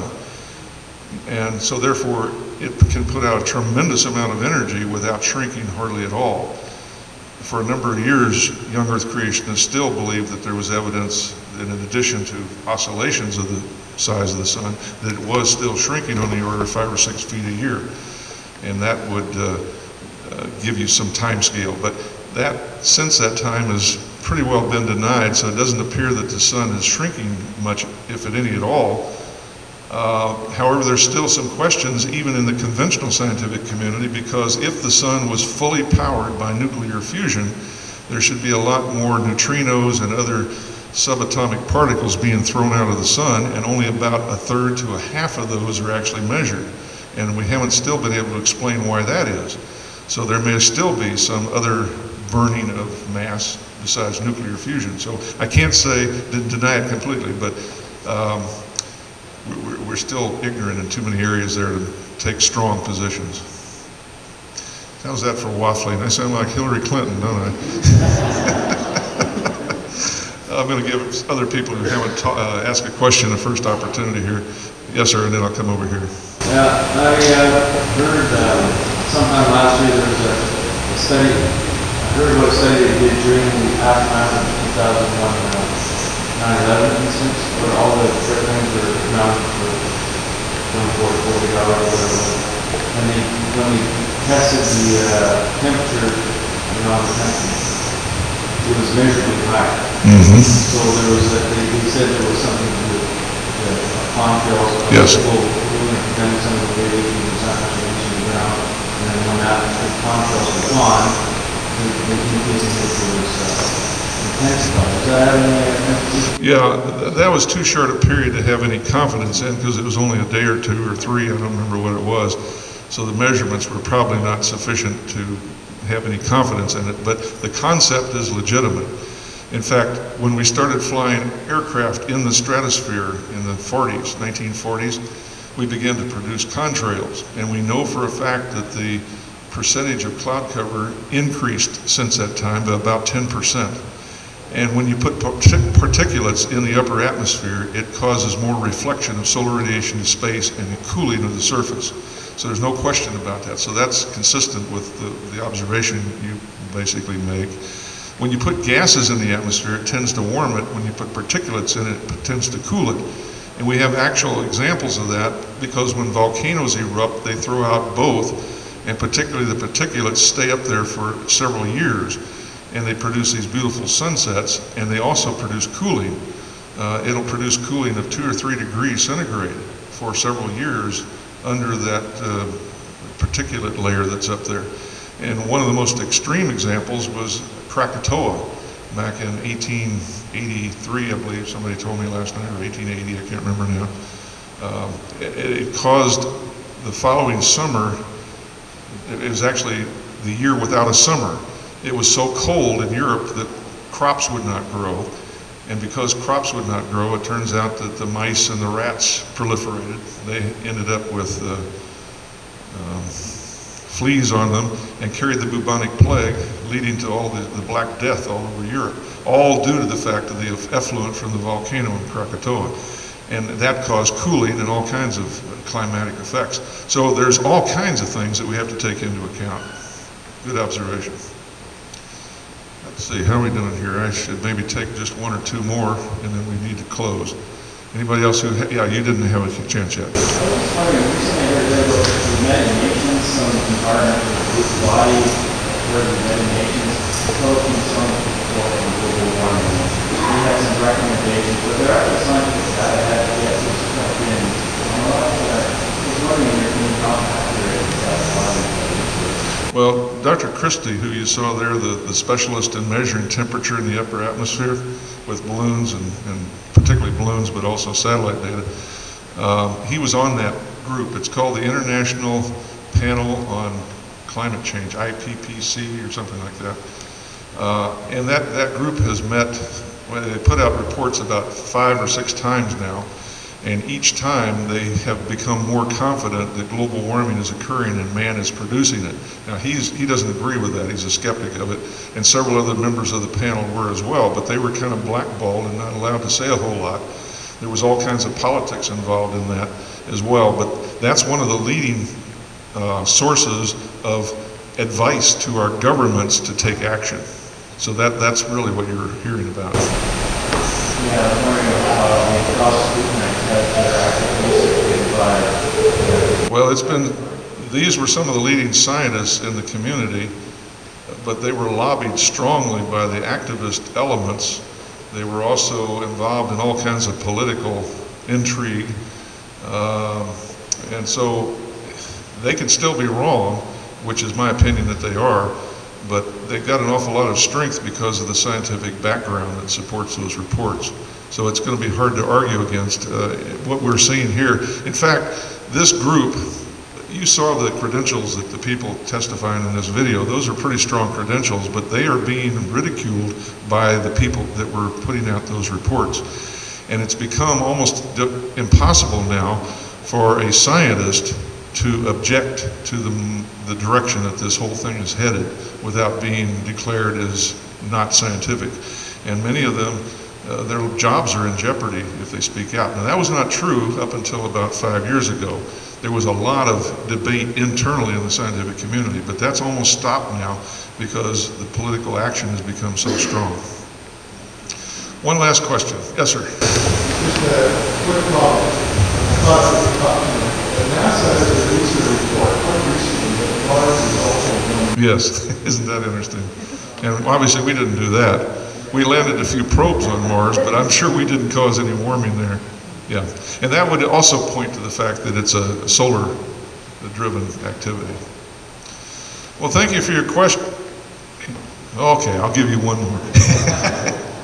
And so therefore, it can put out a tremendous amount of energy without shrinking hardly at all. For a number of years, young Earth creationists still believed that there was evidence that in addition to oscillations of the size of the sun, that it was still shrinking on the order of five or six feet a year. And that would uh, uh, give you some time scale. But that, since that time, has pretty well been denied, so it doesn't appear that the sun is shrinking much, if at any at all. Uh, however, there's still some questions, even in the conventional scientific community, because if the sun was fully powered by nuclear fusion, there should be a lot more neutrinos and other subatomic particles being thrown out of the sun, and only about a third to a half of those are actually measured. And we haven't still been able to explain why that is. So there may still be some other burning of mass besides nuclear fusion. So I can't say, deny it completely, but um, we're, we're still ignorant in too many areas there to take strong positions. How's that for waffling? I sound like Hillary Clinton, don't I? I'm going to give other people who haven't ta uh, asked a question a first opportunity here. Yes, sir, and then I'll come over here. Yeah, I uh, heard um, sometime last year there was a, a study, I heard about a study they did during the aftermath of two thousand one uh, nine eleven incidents, where all the airplanes were grounded for twenty-four to forty hours or whatever. And they, when they tested the uh, temperature, you know, the temperature, it was measurably higher. Mm-hmm. So there was, a, they, they said there was something to do with the contrails. Yes. Preventing some of the radiation that was actually reaching the ground. And then when that the contrails were gone, the, the increasing temperature was uh, intensify. Does that have any? Yeah, th- that was too short a period to have any confidence in because it was only a day or two or three, I don't remember what it was. So the measurements were probably not sufficient to have any confidence in it, but the concept is legitimate. In fact, when we started flying aircraft in the stratosphere in the forties, nineteen forties, we began to produce contrails, and we know for a fact that the percentage of cloud cover increased since that time by about ten percent. And when you put particulates in the upper atmosphere, it causes more reflection of solar radiation to space and cooling of the surface. So there's no question about that. So that's consistent with the, the observation you basically make. When you put gases in the atmosphere, it tends to warm it. When you put particulates in it, it tends to cool it. And we have actual examples of that because when volcanoes erupt, they throw out both, and particularly the particulates stay up there for several years, and they produce these beautiful sunsets, and they also produce cooling. Uh, it'll produce cooling of two or three degrees centigrade for several years under that uh, particulate layer that's up there. And one of the most extreme examples was Krakatoa back in eighteen eighty-three, I believe somebody told me last night, or eighteen eighty, I can't remember now. Um, it, it caused the following summer, it was actually the year without a summer. It was so cold in Europe that crops would not grow. And because crops would not grow, it turns out that the mice and the rats proliferated. They ended up with uh, um, fleas on them and carried the bubonic plague, leading to all the, the Black Death all over Europe, all due to the fact of the effluent from the volcano in Krakatoa. And that caused cooling and all kinds of climatic effects. So there's all kinds of things that we have to take into account. Good observation. Let's see, how are we doing here? I should maybe take just one or two more, and then we need to close. Anybody else who, ha- yeah, you didn't have a chance yet. I was just wondering, recently I heard that about the United Nations, some environmental group body, where the United Nations spoke concern for global warming. We had some recommendations, but there are scientific data that yet to have been analyzed. I was wondering if you can comment accurate about warming. Well, Doctor Christie, who you saw there, the, the specialist in measuring temperature in the upper atmosphere with balloons and, and particularly balloons, but also satellite data, um, he was on that group. It's called the International Panel on Climate Change, I P P C or something like that. Uh, and that, that group has met, well, they put out reports about five or six times now, and each time they have become more confident that global warming is occurring and man is producing it. Now he's, he doesn't agree with that, he's a skeptic of it, and several other members of the panel were as well, but they were kind of blackballed and not allowed to say a whole lot. There was all kinds of politics involved in that as well, but that's one of the leading uh, sources of advice to our governments to take action. So that, that's really what you're hearing about. Yeah, I was wondering about the cost of Well, it's been, these were some of the leading scientists in the community, but they were lobbied strongly by the activist elements. They were also involved in all kinds of political intrigue. Um, and so they can still be wrong, which is my opinion that they are, but they've got an awful lot of strength because of the scientific background that supports those reports. So it's going to be hard to argue against uh, what we're seeing here. In fact, this group, you saw the credentials that the people testifying in this video. Those are pretty strong credentials, but they are being ridiculed by the people that were putting out those reports. And it's become almost impossible now for a scientist to object to the, the direction that this whole thing is headed without being declared as not scientific. And many of them, Uh, their jobs are in jeopardy if they speak out. Now that was not true up until about five years ago. There was a lot of debate internally in the scientific community, but that's almost stopped now because the political action has become so strong. One last question. Yes, sir. Just a quick comment. NASA has released a report quite recently that Mars is also going. Yes, isn't that interesting? And obviously we didn't do that. We landed a few probes on Mars, but I'm sure we didn't cause any warming there. Yeah, and that would also point to the fact that it's a solar-driven activity. Well, thank you for your question. Okay, I'll give you one more.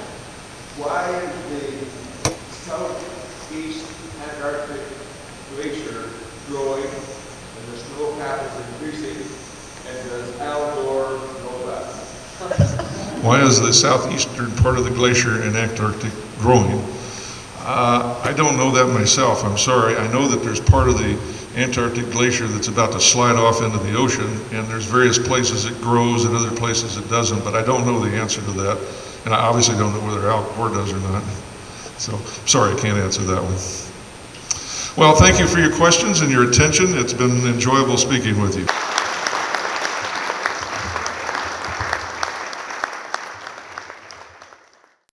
why is the southeast Antarctic glacier growing and the snow cap is increasing, and does Al Gore know that? Why is the southeastern part of the glacier in Antarctic growing? Uh, I don't know that myself, I'm sorry. I know that there's part of the Antarctic glacier that's about to slide off into the ocean, and there's various places it grows and other places it doesn't, but I don't know the answer to that. And I obviously don't know whether Al Gore does or not. So, sorry, I can't answer that one. Well, thank you for your questions and your attention. It's been enjoyable speaking with you.